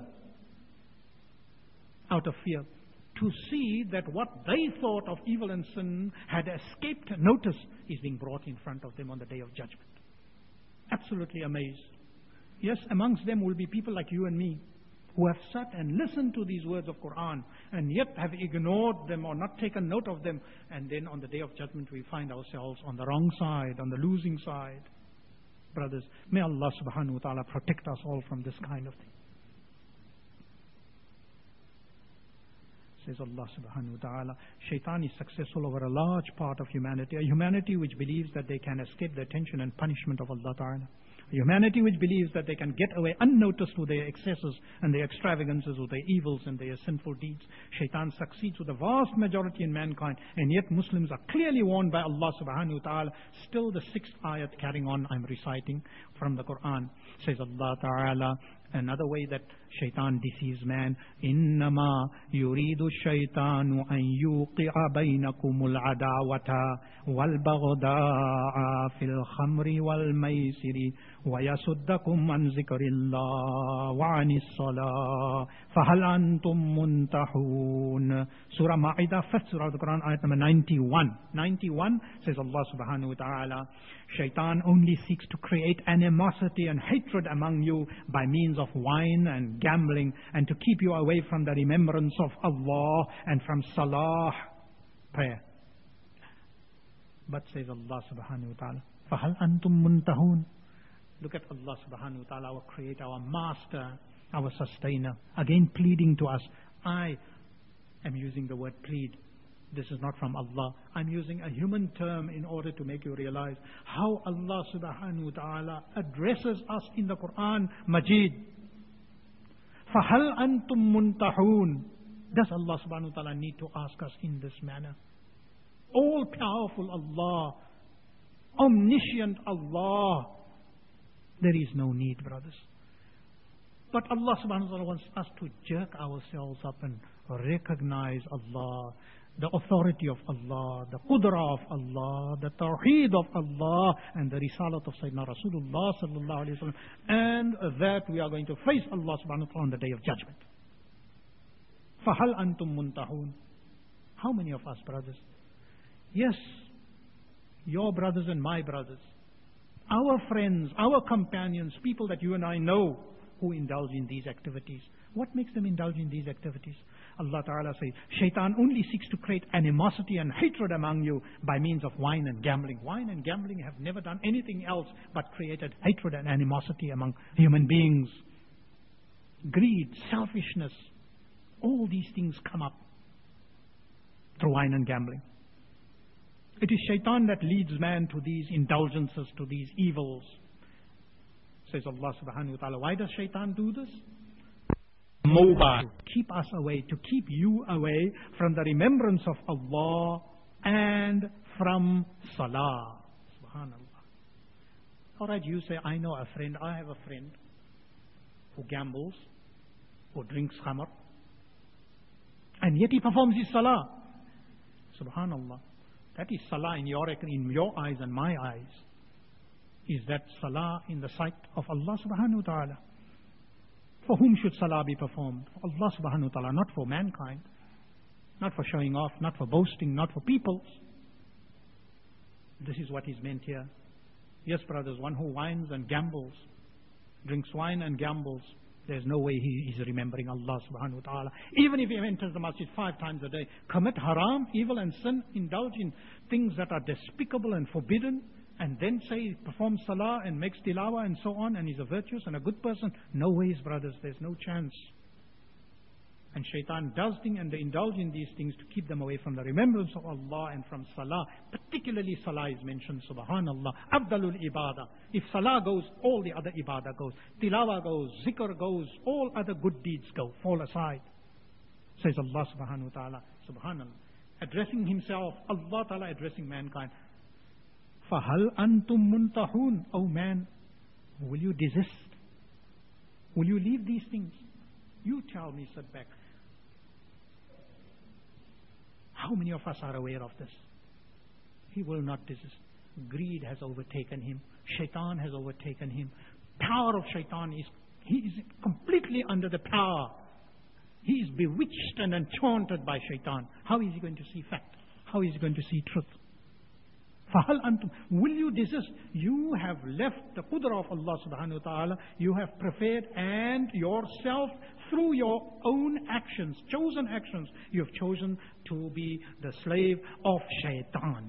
Speaker 1: out of fear to see that what they thought of evil and sin had escaped notice is being brought in front of them on the Day of Judgment. Absolutely amazed. Yes, amongst them will be people like you and me, who have sat and listened to these words of Quran and yet have ignored them or not taken note of them, and then on the Day of Judgment we find ourselves on the wrong side, on the losing side. Brothers, may Allah Subhanahu wa Ta'ala protect us all from this kind of thing. Says Allah Subhanahu wa Ta'ala, Shaitan is successful over a large part of humanity, a humanity which believes that they can escape the attention and punishment of Allah Ta'ala. A humanity which believes that they can get away unnoticed with their excesses and their extravagances, with their evils and their sinful deeds. Shaitan succeeds with the vast majority in mankind, and yet Muslims are clearly warned by Allah Subhanahu wa Ta'ala. Still the sixth ayat carrying on, I'm reciting from the Quran. Says Allah Ta'ala, another way that Shaitan deceives man. إِنَّمَا يُرِيدُ الشَّيْطَانُ أَن يُوقِعَ بَيْنَكُمُ الْعَدَاوَةَ وَالْبَغْضَاءَ فِي الْخَمْرِ وَالْمَيْسِرِ وَيَصُدَّكُمْ عَنْ ذِكْرِ اللَّهِ وَعَنِ الصَّلَاةِ فَهَلْ أَنْتُمْ مُنْتَهُونَ. Surah Ma'idah, fifth Surah of the Quran, ayat number ninety-one. ninety-one says Allah Subhanahu wa Ta'ala, Shaitan only seeks to create animosity and hatred among you by means of wine and gambling, and to keep you away from the remembrance of Allah and from salah, prayer. But says Allah Subhanahu wa Ta'ala, فَهَلْ أَنْتُمْ مُنْتَهُونَ. Look at Allah Subhanahu wa Ta'ala, our Creator, our Master. our sustainer. Again pleading to us. I am using the word plead. This is not from Allah. I'm using a human term in order to make you realize how Allah subhanahu wa ta'ala addresses us in the Quran Majid. فَهَلْ أَنْتُمْ مُنْتَحُونَ. Does Allah subhanahu wa ta'ala need to ask us in this manner? All-powerful Allah, omniscient Allah. There is no need, brothers. But Allah subhanahu wa ta'ala wants us to jerk ourselves up and recognize Allah, the authority of Allah, the Qudra of Allah, the Tawheed of Allah, and the Risalat of Sayyidina Rasulullah sallallahu alayhi wa sallam, and that we are going to face Allah subhanahu wa ta'ala on the Day of Judgment. فَهَلْ أَنْتُمْ مُنْتَحُونَ. How many of us, brothers? Yes, your brothers and my brothers, our friends, our companions, people that you and I know who indulge in these activities. What makes them indulge in these activities? Allah Ta'ala says, Shaitan only seeks to create animosity and hatred among you by means of wine and gambling. Wine and gambling have never done anything else but created hatred and animosity among human beings. Greed, selfishness, all these things come up through wine and gambling. It is Shaitan that leads man to these indulgences, to these evils. Says Allah subhanahu wa ta'ala. Why does Shaitan do this? Mobile. To keep us away, to keep you away from the remembrance of Allah and from Salah. Subhanallah. Alright, you say, I know a friend, I have a friend who gambles, who drinks khamr, and yet he performs his Salah. Subhanallah. That is Salah in your, in your eyes and my eyes. Is that Salah in the sight of Allah subhanahu wa ta'ala? For whom should Salah be performed? For Allah subhanahu wa ta'ala, not for mankind. Not for showing off, not for boasting, not for people. This is what is meant here. Yes, brothers, one who wines and gambles, drinks wine and gambles, there's no way he is remembering Allah subhanahu wa ta'ala. Even if he enters the masjid five times a day, commit haram, evil and sin, indulge in things that are despicable and forbidden, and then say, perform salah and makes tilawah and so on, and is a virtuous and a good person. No ways, brothers, there's no chance. And Shaitan does things and they indulge in these things to keep them away from the remembrance of Allah and from salah. Particularly salah is mentioned, subhanallah. Abdalul ibadah. If salah goes, all the other ibadah goes. Tilawah goes, zikr goes, all other good deeds go, fall aside. Says Allah subhanahu wa ta'ala, subhanallah. Addressing himself, Allah ta'ala addressing mankind. فَهَلْ أَنْتُمْ مُنْتَحُونَ. Oh man, will you desist? Will you leave these things? You tell me, sit back. How many of us are aware of this? He will not desist. Greed has overtaken him. Shaitan has overtaken him. Power of Shaitan is, he is completely under the power. He is bewitched and enchanted by Shaitan. How is he going to see fact? How is he going to see truth? فَهَلْ أَنْتُمْ. Will you desist? You have left the qudra of Allah subhanahu wa ta'ala. You have prepared and yourself through your own actions, chosen actions, you have chosen to be the slave of Shaitan.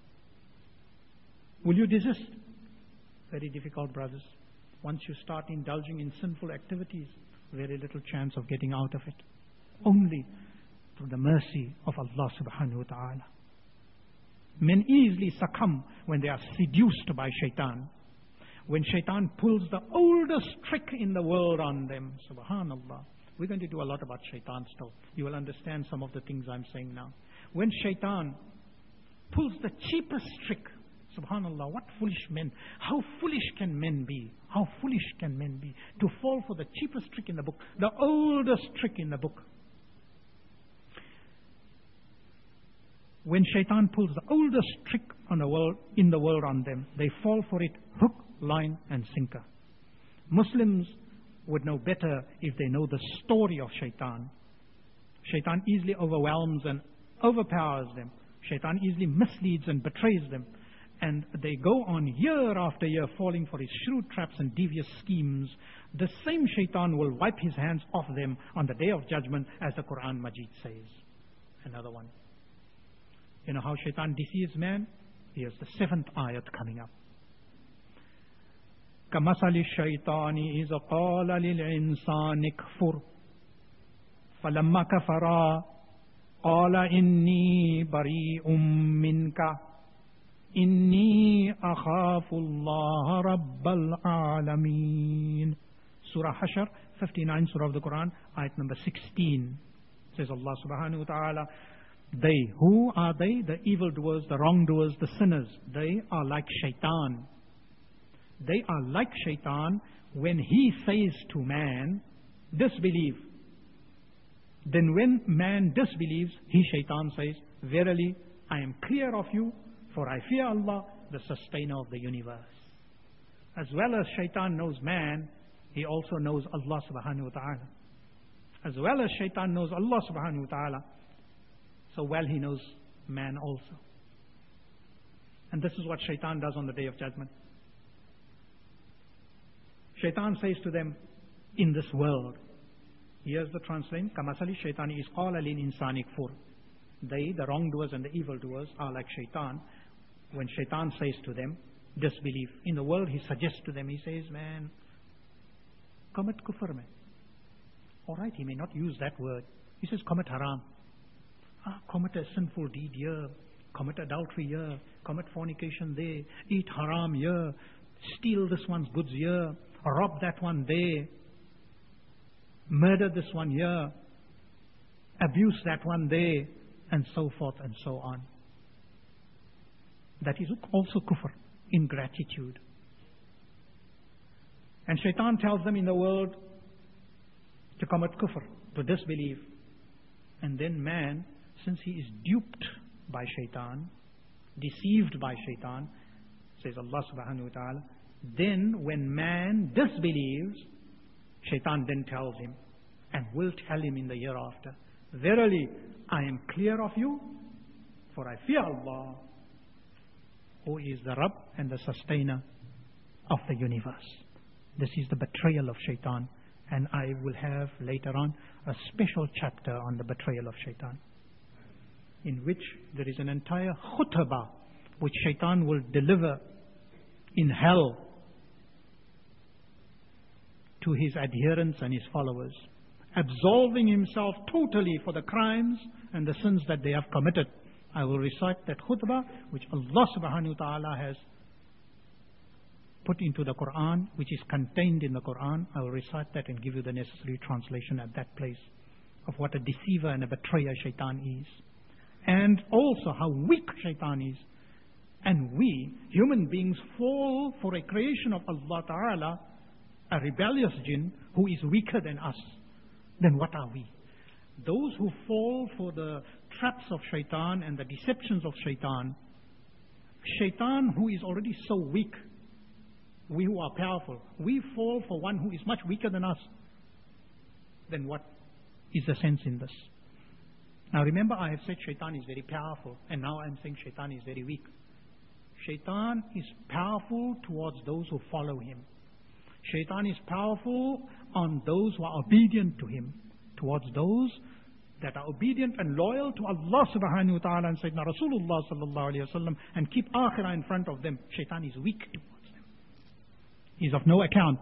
Speaker 1: Will you desist? Very difficult, brothers. Once you start indulging in sinful activities, very little chance of getting out of it. Only through the mercy of Allah subhanahu wa ta'ala. Men easily succumb when they are seduced by Shaitan. When Shaitan pulls the oldest trick in the world on them. Subhanallah. We're going to do a lot about Shaitan still. You will understand some of the things I'm saying now. When Shaitan pulls the cheapest trick. Subhanallah, what foolish men. How foolish can men be? How foolish can men be? To fall for the cheapest trick in the book. The oldest trick in the book. When Shaitan pulls the oldest trick on the world, in the world on them, they fall for it hook, line and sinker. Muslims would know better if they know the story of Shaitan. Shaitan easily overwhelms and overpowers them. Shaitan easily misleads and betrays them. And they go on year after year falling for his shrewd traps and devious schemes. The same Shaitan will wipe his hands off them on the Day of Judgment, as the Quran Majid says. Another one. You know how Shaitan deceives man? Here's the seventh ayat coming up. كَمَثَلِ الشَّيْطَانِ إِذْ قَالَ لِلْإِنسَانِ اكْفُرْ فَلَمَّا كَفَرَ قَالَ إِنِّي بَرِيءٌ مِّنْكَ إِنِّي أَخَافُ اللَّهَ رَبَّ الْعَالَمِينَ. Surah Hashr, fifty-nine Surah of the Quran, ayat number sixteen. Says Allah subhanahu wa ta'ala, they, who are they? The evildoers, the wrongdoers, the sinners. They are like shaitan. They are like shaitan when he says to man, disbelieve. Then when man disbelieves, he, shaitan, says, verily, I am clear of you, for I fear Allah, the sustainer of the universe. As well as shaitan knows man, he also knows Allah subhanahu wa ta'ala. As well as shaitan knows Allah subhanahu wa ta'ala, so well he knows man also. And this is what shaitan does on the Day of Judgment. Shaitan says to them, in this world, here's the translation, كَمَثَلِ الشَّيْطَانِ إِذْ قَالَ لِلْإِنسَانِ اكْفُرْ. They, the wrongdoers and the evildoers, are like shaitan. When shaitan says to them, disbelief. In the world, he suggests to them, he says, man, commit kufr, man. Alright, he may not use that word. He says, commit haram. Ah, commit a sinful deed here. Commit adultery here. Commit fornication there. Eat haram here. Steal this one's goods here. Rob that one there. Murder this one here. Abuse that one there. And so forth and so on. That is also kufr, ingratitude. And shaitan tells them in the world to commit kufr, to disbelieve. And then man, since he is duped by shaitan, deceived by shaitan, says Allah subhanahu wa ta'ala, then when man disbelieves, shaitan then tells him, and will tell him in the hereafter, verily, I am clear of you, for I fear Allah, who is the Rabb and the sustainer of the universe. This is the betrayal of shaitan. And I will have later on a special chapter on the betrayal of shaitan, in which there is an entire khutbah which shaitan will deliver in hell to his adherents and his followers, absolving himself totally for the crimes and the sins that they have committed. I will recite that khutbah which Allah subhanahu wa ta'ala has put into the Quran, which is contained in the Quran. I will recite that and give you the necessary translation at that place of what a deceiver and a betrayer shaitan is. And also how weak shaitan is. And we, human beings, fall for a creation of Allah Ta'ala, a rebellious jinn who is weaker than us. Then what are we? Those who fall for the traps of shaitan and the deceptions of shaitan, shaitan who is already so weak, we who are powerful, we fall for one who is much weaker than us. Then what is the sense in this? Now remember, I have said shaitan is very powerful, and now I am saying shaitan is very weak. Shaitan is powerful towards those who follow him. Shaitan is powerful on those who are obedient to him, towards those that are obedient and loyal to Allah subhanahu wa ta'ala and Sayyidina Rasulullah sallallahu alayhi wa sallam, and keep akhirah in front of them. Shaitan is weak towards them. He is of no account.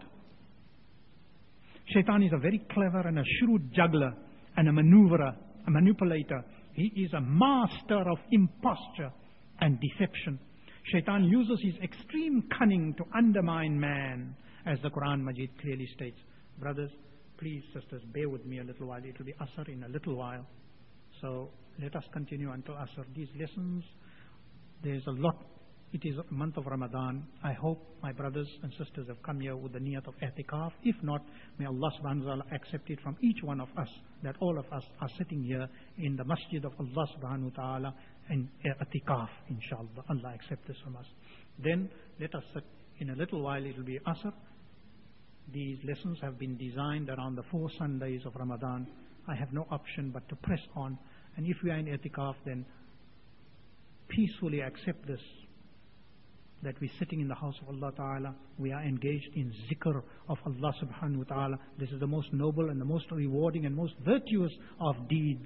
Speaker 1: Shaitan is a very clever and a shrewd juggler and a maneuverer, a manipulator. He is a master of imposture and deception. Shaitan uses his extreme cunning to undermine man, as the Quran Majid clearly states. Brothers, please, sisters, bear with me a little while. It will be Asr in a little while. So let us continue until Asr. These lessons, there is a lot. It is a month of Ramadan. I hope my brothers and sisters have come here with the niyat of i'tikaf. If not, may Allah subhanahu wa ta'ala accept it from each one of us, that all of us are sitting here in the masjid of Allah subhanahu wa ta'ala in i'tikaf, inshallah. Allah accept this from us. Then let us sit in a little while. It will be Asr. These lessons have been designed around the four Sundays of Ramadan. I have no option but to press on. And if we are in i'tikaf, then peacefully accept this, that we're sitting in the house of Allah Ta'ala. We are engaged in zikr of Allah subhanahu wa ta'ala. This is the most noble and the most rewarding and most virtuous of deeds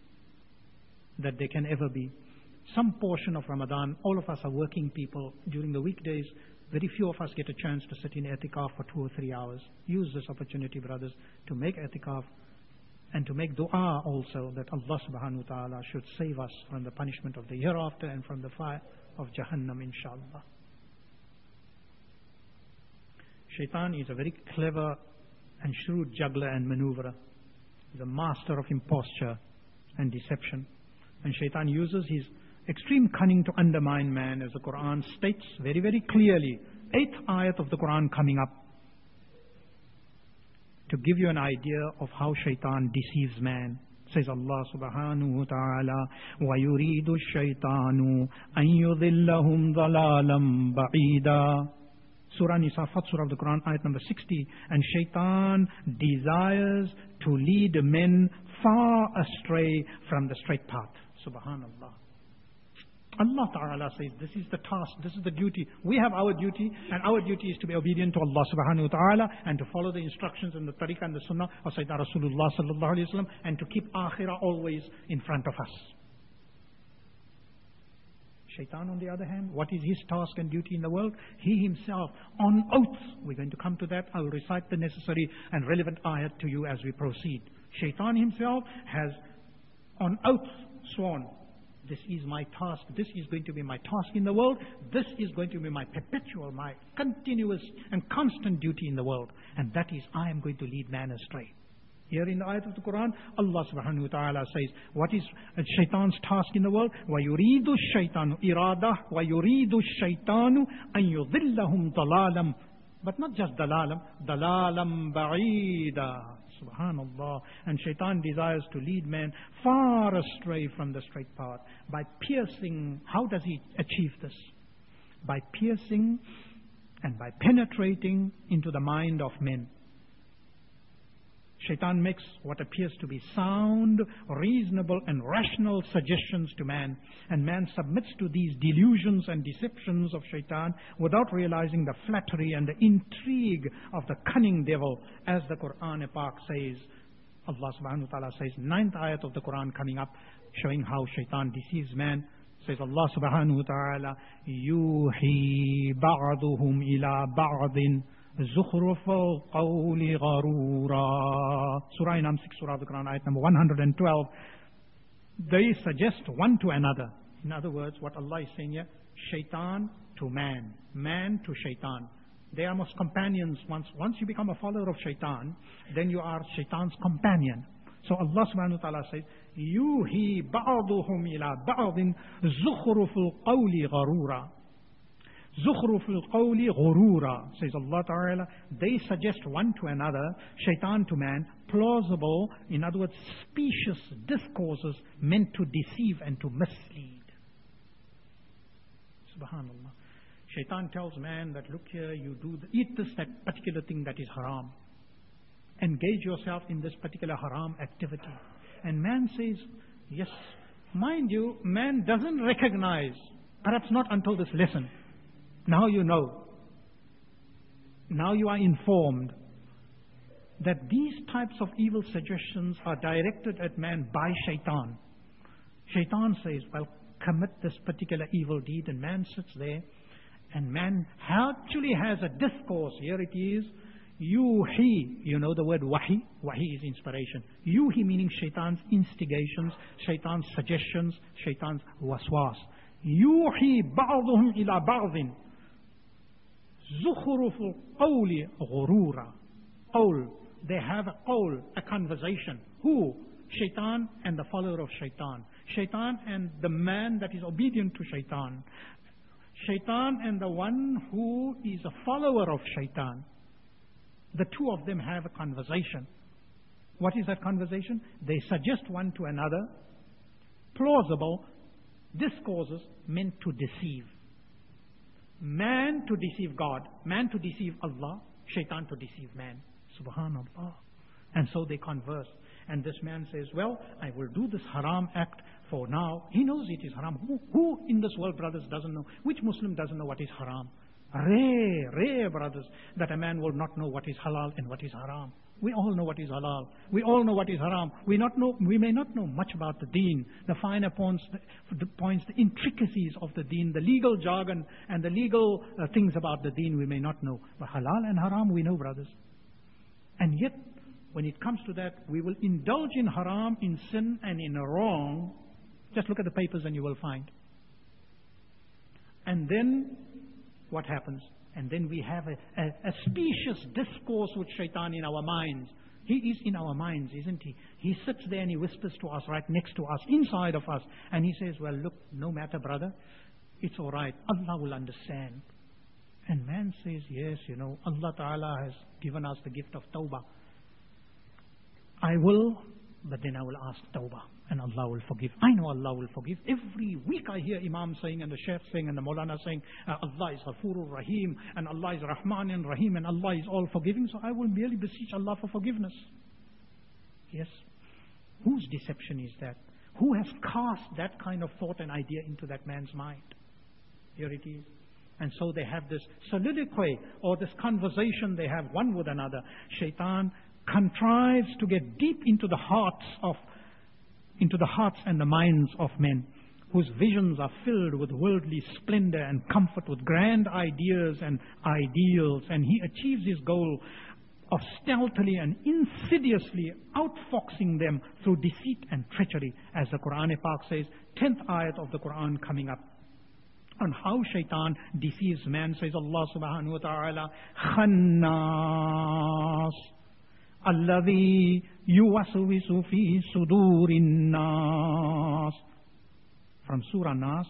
Speaker 1: that there can ever be. Some portion of Ramadan, all of us are working people. During the weekdays, Very few of us get a chance to sit in i'tikaf for two or three hours. Use this opportunity, brothers, to make i'tikaf and to make dua also that Allah subhanahu wa ta'ala should save us from the punishment of the hereafter and from the fire of Jahannam, inshallah. Shaitan is a very clever and shrewd juggler and maneuverer. He's a master of imposture and deception. And Shaitan uses his extreme cunning to undermine man, as the Quran states very, very clearly. Eighth ayat of the Quran coming up, to give you an idea of how Shaitan deceives man. Says Allah subhanahu wa ta'ala, وَيُرِيدُ الشَّيْطَانُ أَن يُضِلَّهُمْ ضَلَالًا بَعِيدًا. Surah Nisa, fourth surah of the Quran, ayat number sixty. And Shaitan desires to lead men far astray from the straight path. Subhanallah. Allah Ta'ala says, this is the task, this is the duty. We have our duty, and our duty is to be obedient to Allah Subhanahu wa Ta'ala, and to follow the instructions in the tariqah and the sunnah of Sayyidina Rasulullah Sallallahu Alaihi Wasallam, and to keep akhirah always in front of us. Shaitan, on the other hand, what is his task and duty in the world? He himself, on oath, we're going to come to that. I will recite the necessary and relevant ayat to you as we proceed. Shaitan himself has, on oath, sworn, this is my task, this is going to be my task in the world, this is going to be my perpetual, my continuous and constant duty in the world. And that is, I am going to lead man astray. Here in the ayat of the Quran, Allah subhanahu wa ta'ala says, what is Shaitan's task in the world? وَيُرِيدُ الشَّيْطَانُ إِرَادَةً وَيُرِيدُ الشَّيْطَانُ أَن يُضِلَّهُمْ ضَلَالًا. But not just dalalam, dalalam ba'ida. Subhanallah. And Shaitan desires to lead man far astray from the straight path by piercing. How does he achieve this? By piercing and by penetrating into the mind of men. Shaitan makes what appears to be sound, reasonable and rational suggestions to man. And man submits to these delusions and deceptions of Shaitan without realizing the flattery and the intrigue of the cunning devil. As the Quran Pak says, Allah subhanahu wa ta'ala says, ninth ayat of the Quran coming up, showing how Shaitan deceives man. Says Allah subhanahu wa ta'ala, يُوحِي بَعْضُهُمْ إِلَى بَعْضٍ زُخْرُفَ الْقَوْلِ غَرُورًا. Surah Inam six, Surah of the Quran, ayat number one hundred twelve. They suggest one to another. In other words, what Allah is saying here, Shaitan to man, man to Shaitan. They are almost companions. Once, once you become a follower of Shaitan, then you are Shaitan's companion. So Allah subhanahu wa ta'ala says, يُوحِي بَعْضُهُمْ إِلَى بَعْضٍ زُخْرُفُ الْقَوْلِ غَرُورًا. Zukhruful qawli ghurura, says Allah Ta'ala. They suggest one to another, Shaitan to man, plausible, in other words, specious discourses meant to deceive and to mislead. Subhanallah. Shaitan tells man that, look here, you do, the, eat this, that particular thing that is haram. Engage yourself in this particular haram activity. And man says, yes, mind you, man doesn't recognize, perhaps not until this lesson. Now you know, now you are informed that these types of evil suggestions are directed at man by Shaitan. Shaitan says, well, commit this particular evil deed, and man sits there, and man actually has a discourse. Here it is, yuhi, you know the word wahi, wahi is inspiration. Yuhi meaning Shaitan's instigations, Shaitan's suggestions, Shaitan's waswas. Yuhi ba'duhum ila ba'din. Zukhruful qawli ghurura. Qawl. They have a qawl, a conversation. Who? Shaitan and the follower of Shaitan. Shaitan and the man that is obedient to Shaitan. Shaitan and the one who is a follower of Shaitan. The two of them have a conversation. What is that conversation? They suggest one to another plausible discourses meant to deceive. Man to deceive God, man to deceive Allah, Shaitan to deceive man. Subhanallah. And so they converse. And this man says, well, I will do this haram act for now. He knows it is haram. Who, who in this world, brothers, doesn't know? Which Muslim doesn't know what is haram? Rare, rare, brothers, that a man will not know what is halal and what is haram. We all know what is halal. We all know what is haram. We not know. We may not know much about the deen, the finer points, the, the points, the intricacies of the deen, the legal jargon and the legal uh, things about the deen we may not know. But halal and haram we know, brothers. And yet, when it comes to that, we will indulge in haram, in sin and in wrong. Just look at the papers and you will find. And then, what happens? And then we have a, a, a specious discourse with shaitan in our minds. He is in our minds, isn't he? He sits there and he whispers to us, right next to us, inside of us. And he says, well, look, no matter, brother, it's all right. Allah will understand. And man says, yes, you know, Allah Ta'ala has given us the gift of tawbah. I will, but then I will ask tawbah. And Allah will forgive. I know Allah will forgive. Every week I hear Imam saying and the Shaykh saying and the Maulana saying, uh, Allah is Ghafurur Rahim and Allah is Rahman and Rahim and Allah is all forgiving. So I will merely beseech Allah for forgiveness. Yes. Whose deception is that? Who has cast that kind of thought and idea into that man's mind? Here it is. And so they have this soliloquy or this conversation they have one with another. Shaitan contrives to get deep into the hearts of into the hearts and the minds of men, whose visions are filled with worldly splendor and comfort, with grand ideas and ideals, and he achieves his goal of stealthily and insidiously outfoxing them through deceit and treachery, as the Quran-e-Pak says, tenth ayat of the Quran coming up. On how shaitan deceives man, says Allah subhanahu wa ta'ala, Khannas Alladhi yuwaswisu fi sudurin nas. From Surah Nas,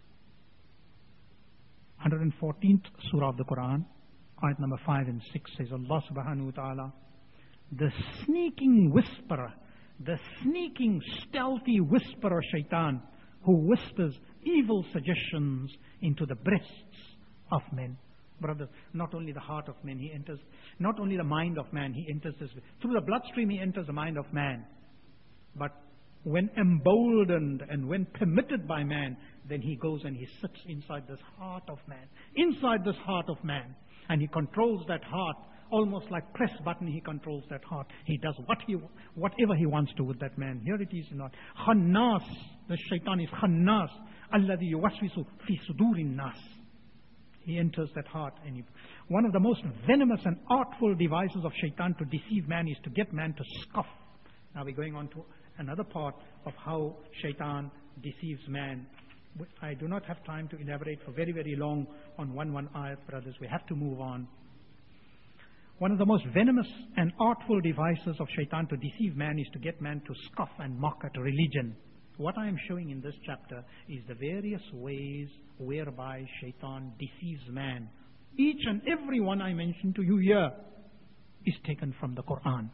Speaker 1: one hundred fourteenth Surah of the Quran, ayat number five and six, says Allah subhanahu wa ta'ala, the sneaking whisperer, the sneaking stealthy whisperer shaitan, who whispers evil suggestions into the breasts of men. Brothers, not only the heart of man, he enters, not only the mind of man, he enters this. Through the bloodstream, he enters the mind of man. But when emboldened and when permitted by man, then he goes and he sits inside this heart of man. Inside this heart of man. And he controls that heart. Almost like press button, he controls that heart. He does what he, whatever he wants to with that man. Here it is, not Khannas. The shaitan is Khannas. Alladhi yuwaswisu fi sudurin nas. He enters that heart. And he, one of the most venomous and artful devices of shaitan to deceive man is to get man to scoff. Now we're going on to another part of how shaitan deceives man. I do not have time to elaborate for very, very long on one one ayat, brothers. We have to move on. One of the most venomous and artful devices of shaitan to deceive man is to get man to scoff and mock at religion. What I am showing in this chapter is the various ways whereby shaitan deceives man. Each and every one I mentioned to you here is taken from the Quran.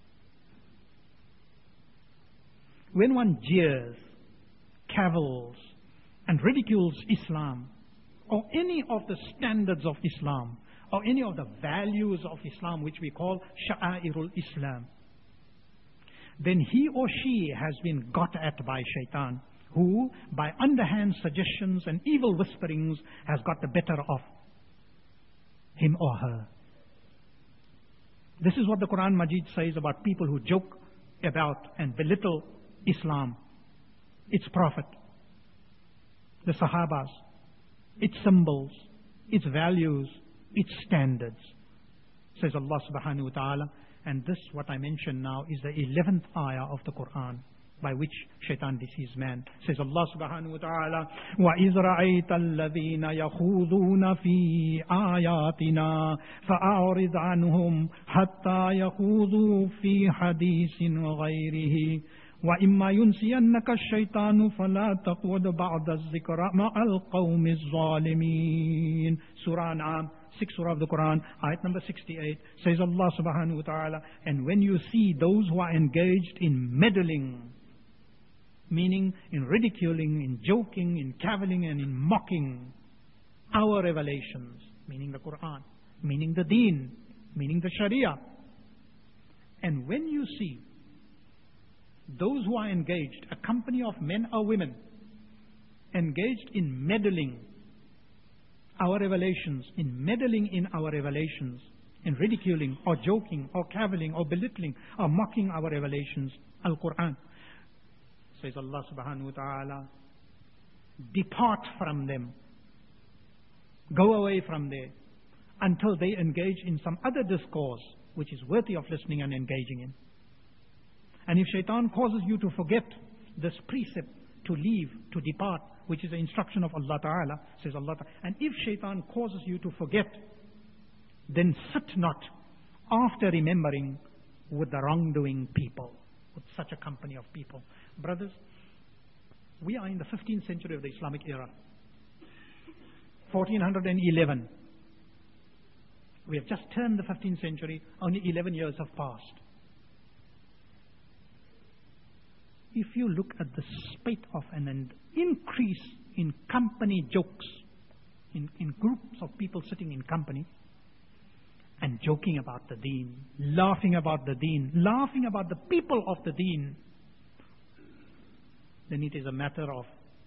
Speaker 1: When one jeers, cavils, and ridicules Islam, or any of the standards of Islam, or any of the values of Islam, which we call Sha'airul Islam, then he or she has been got at by shaitan, who, by underhand suggestions and evil whisperings, has got the better of him or her. This is what the Quran Majid says about people who joke about and belittle Islam, its Prophet, the Sahabas, its symbols, its values, its standards. Says Allah subhanahu wa ta'ala. And this, what I mention now, is the eleventh ayah of the Quran, by which shaitan deceives man. Says Allah subhanahu wa ta'ala, وَإِذْ رَأَيْتَ الَّذِينَ يَخُوضُونَ فِي آيَاتِنَا فَأَعْرِضْ عَنْهُمْ حَتَّى يَخُوضُوا فِي حَدِيثٍ غَيْرِهِ وَإِمَّا يُنْسِيَنَّكَ الشَّيْطَانُ فَلَا تَقْعُدْ بَعْدَ الذِّكْرَى مَعَ الْقَوْمِ الظَّالِمِينَ. Surah An'am, sixth surah of the Quran, ayat number sixty-eight, says Allah subhanahu wa ta'ala, and when you see those who are engaged in meddling, meaning in ridiculing, in joking, in cavilling, and in mocking our revelations, meaning the Quran, meaning the deen, meaning the Sharia, and when you see those who are engaged, a company of men or women, engaged in meddling our revelations, in meddling in our revelations, in ridiculing or joking or cavilling or belittling or mocking our revelations, Al-Quran. Says Allah subhanahu wa ta'ala, depart from them. Go away from there until they engage in some other discourse which is worthy of listening and engaging in. And if shaitan causes you to forget this precept, to leave, to depart, which is the instruction of Allah Ta'ala, says Allah Ta'ala, and if shaitan causes you to forget, then sit not after remembering with the wrongdoing people, with such a company of people. Brothers, we are in the fifteenth century of the Islamic era. fourteen eleven. We have just turned the fifteenth century, only eleven years have passed. If you look at the spate of an increase in company jokes, in, in groups of people sitting in company, and joking about the deen, laughing about the deen, laughing about the people of the deen, then it is a matter of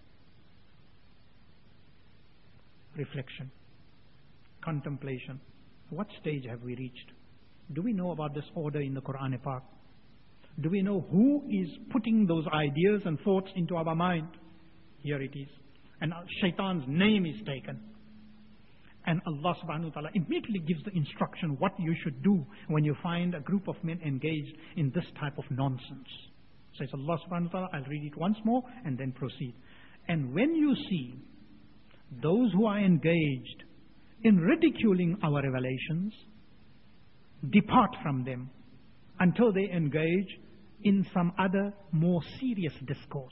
Speaker 1: reflection, contemplation. What stage have we reached? Do we know about this order in the Quran Pak? Do we know who is putting those ideas and thoughts into our mind? Here it is. And shaitan's name is taken. And Allah subhanahu wa ta'ala immediately gives the instruction what you should do when you find a group of men engaged in this type of nonsense. Says Allah subhanahu wa ta'ala, I'll read it once more and then proceed. And when you see those who are engaged in ridiculing our revelations, depart from them until they engage in some other more serious discourse.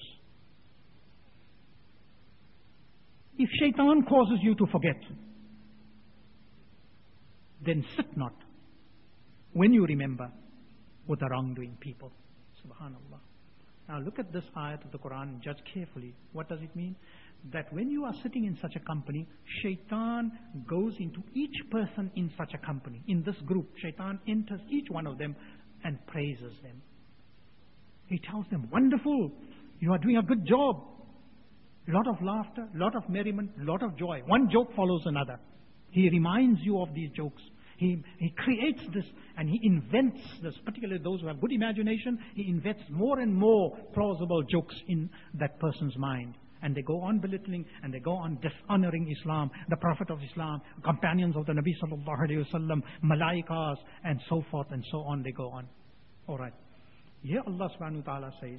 Speaker 1: If shaitan causes you to forget, then sit not when you remember with the wrongdoing people. Subhanallah. Now look at this ayat of the Quran and judge carefully. What does it mean? That when you are sitting in such a company, shaitan goes into each person in such a company. In this group, shaitan enters each one of them and praises them. He tells them, wonderful, you are doing a good job. Lot of laughter, lot of merriment, lot of joy. One joke follows another. He reminds you of these jokes. He, he creates this and he invents this, particularly those who have good imagination. He invents more and more plausible jokes in that person's mind. And they go on belittling and they go on dishonoring Islam, the Prophet of Islam, companions of the Nabi sallallahu alayhi wa sallam, malaikas, and so forth and so on. They go on. All right. Here Allah subhanahu wa ta'ala says,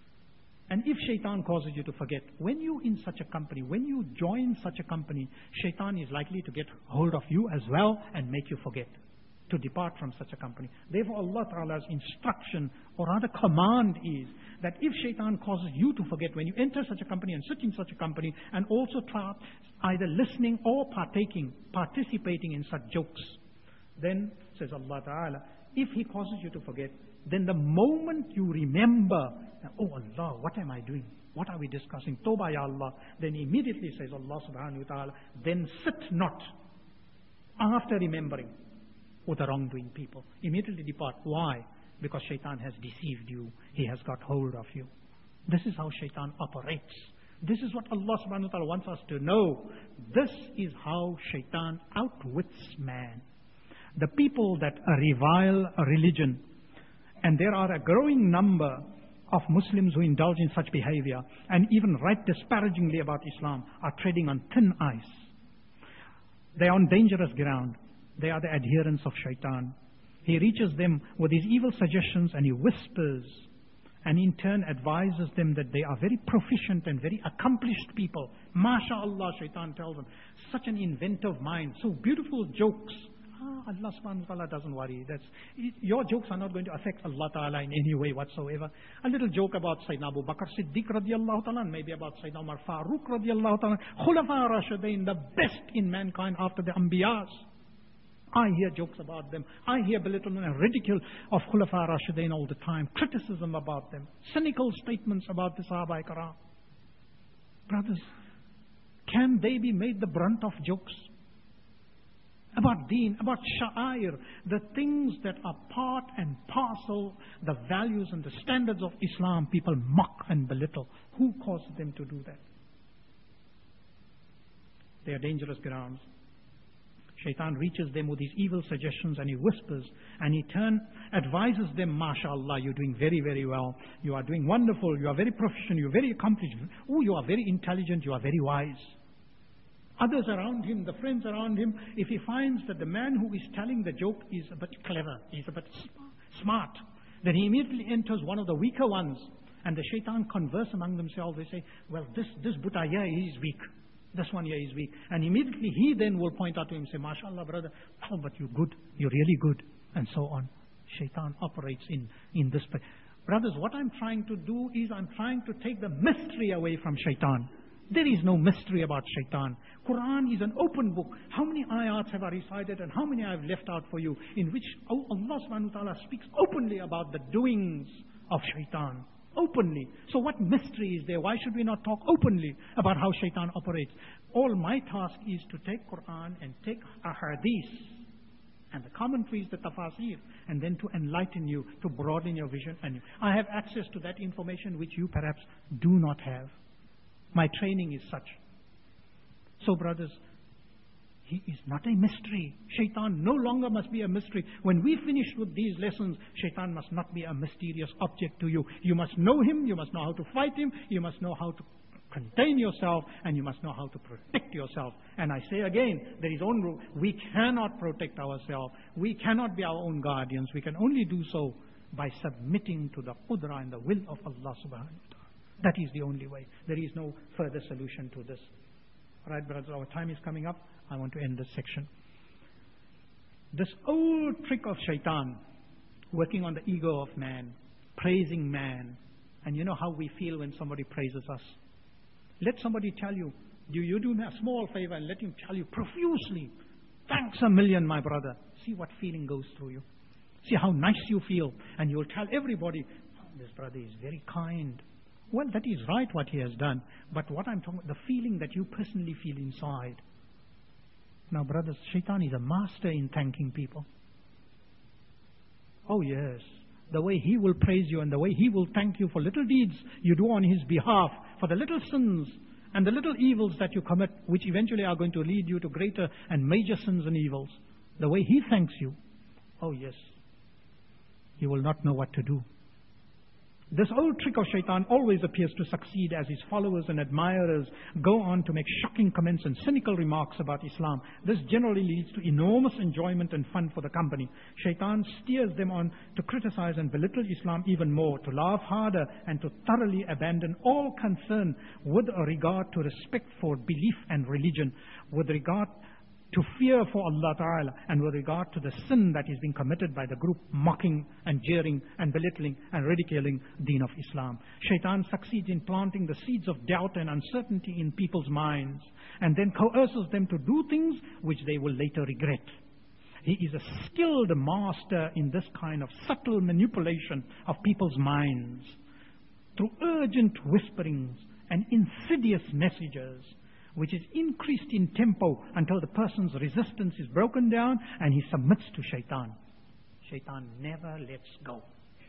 Speaker 1: and if shaitan causes you to forget, when you in such a company, when you join such a company, shaitan is likely to get hold of you as well and make you forget, to depart from such a company. Therefore Allah Ta'ala's instruction, or rather command, is that if shaitan causes you to forget when you enter such a company and sit in such a company, and also try either listening or partaking, participating in such jokes, then, says Allah Ta'ala, if he causes you to forget, then the moment you remember, oh Allah, what am I doing? What are we discussing? Tawbah ya Allah. Then immediately says Allah subhanahu wa ta'ala, then sit not after remembering with the wrongdoing people. Immediately depart. Why? Because shaitan has deceived you. He has got hold of you. This is how shaitan operates. This is what Allah subhanahu wa ta'ala wants us to know. This is how shaitan outwits man. The people that revile a religion, and there are a growing number of Muslims who indulge in such behavior and even write disparagingly about Islam, are treading on thin ice. They are on dangerous ground. They are the adherents of shaitan. He reaches them with his evil suggestions and he whispers and in turn advises them that they are very proficient and very accomplished people. MashaAllah, shaitan tells them. Such an inventive mind, so beautiful jokes. Ah, Allah subhanahu wa ta'ala doesn't worry. That's, it, your jokes are not going to affect Allah ta'ala in any way whatsoever. A little joke about Sayyidina Abu Bakr Siddiq radiallahu ta'ala, and maybe about Sayyidina Umar Farooq radiallahu ta'ala, Khulafa Rashidin, the best in mankind after the Anbiyas. I hear jokes about them. I hear belittlement and ridicule of Khulafa Rashidin all the time. Criticism about them. Cynical statements about the Sahaba Ikram. Brothers, can they be made the brunt of jokes? About deen, about sha'air, the things that are part and parcel, the values and the standards of Islam, people mock and belittle. Who caused them to do that? They are dangerous grounds. Shaitan reaches them with his evil suggestions and he whispers and he turn, advises them, MashaAllah, you're doing very, very well. You are doing wonderful. You are very proficient. You're very accomplished. Oh, you are very intelligent. You are very wise. Others around him, the friends around him, if he finds that the man who is telling the joke is a bit clever, he's a bit smart, then he immediately enters one of the weaker ones. And the shaitan converse among themselves. They say, well, this, this Buddha here, he is weak. This one here is weak. And immediately he then will point out to him and say, MashaAllah, brother, oh, but you're good. You're really good. And so on. Shaitan operates in, in this way. Brothers, what I'm trying to do is I'm trying to take the mystery away from shaitan. There is no mystery about shaitan. Quran is an open book. How many ayats have I recited and how many I have left out for you, in which Allah subhanahu wa ta'ala speaks openly about the doings of shaitan. Openly. So what mystery is there? Why should we not talk openly about how shaitan operates? All my task is to take Quran and take a hadith and the commentaries, the tafasir, and then to enlighten you, to broaden your vision. And I have access to that information which you perhaps do not have. My training is such. So brothers, he is not a mystery. Shaitan no longer must be a mystery. When we finish with these lessons, shaitan must not be a mysterious object to you. You must know him, you must know how to fight him, you must know how to contain yourself, and you must know how to protect yourself. And I say again, there is own rule. We cannot protect ourselves. We cannot be our own guardians. We can only do so by submitting to the qudra and the will of Allah subhanahu wa ta'ala. That is the only way. There is no further solution to this. All right, brothers, our time is coming up. I want to end this section. This old trick of shaitan, working on the ego of man, praising man. And you know how we feel when somebody praises us. Let somebody tell you, do you do me a small favor and let him tell you profusely, thanks a million, my brother. See what feeling goes through you. See how nice you feel. And you'll tell everybody, oh, this brother is very kind. Well, that is right what he has done. But what I'm talking about, the feeling that you personally feel inside. Now, brothers, shaitan is a master in thanking people. Oh, yes. The way he will praise you and the way he will thank you for little deeds you do on his behalf, for the little sins and the little evils that you commit, which eventually are going to lead you to greater and major sins and evils. The way he thanks you. Oh, yes. You will not know what to do. This old trick of shaitan always appears to succeed as his followers and admirers go on to make shocking comments and cynical remarks about Islam. This generally leads to enormous enjoyment and fun for the company. Shaitan steers them on to criticize and belittle Islam even more, to laugh harder and to thoroughly abandon all concern with regard to respect for belief and religion, with regard to fear for Allah Ta'ala, and with regard to the sin that is being committed by the group mocking and jeering and belittling and ridiculing Deen of Islam. Shaitan succeeds in planting the seeds of doubt and uncertainty in people's minds and then coerces them to do things which they will later regret. He is a skilled master in this kind of subtle manipulation of people's minds through urgent whisperings and insidious messages, which is increased in tempo until the person's resistance is broken down and he submits to shaitan. Shaitan never lets go.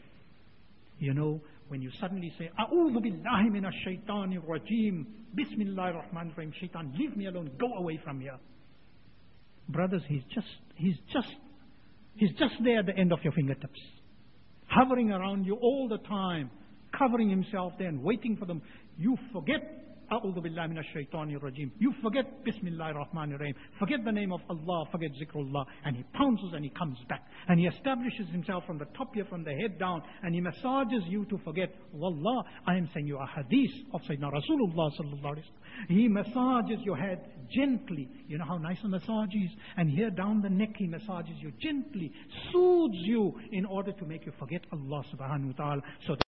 Speaker 1: You know, when you suddenly say, A'udhu billahi minash shaitanir rajim, Bismillahir Rahmanir Rahim, shaitan, leave me alone, go away from here. Brothers, he's just, he's just, he's just there at the end of your fingertips, hovering around you all the time, covering himself there and waiting for them. You forget A'udhu billahi minash shaitanir rajim. You forget Bismillahir Rahmanir Rahim. Forget the name of Allah, forget zikrullah. And he pounces and he comes back. And he establishes himself from the top here, from the head down. And he massages you to forget. Wallah, I am saying you a hadith of Sayyidina Rasulullah sallallahu alaihi wasallam. He massages your head gently. You know how nice a massage is? And here down the neck he massages you gently, soothes you in order to make you forget Allah subhanahu wa ta'ala. So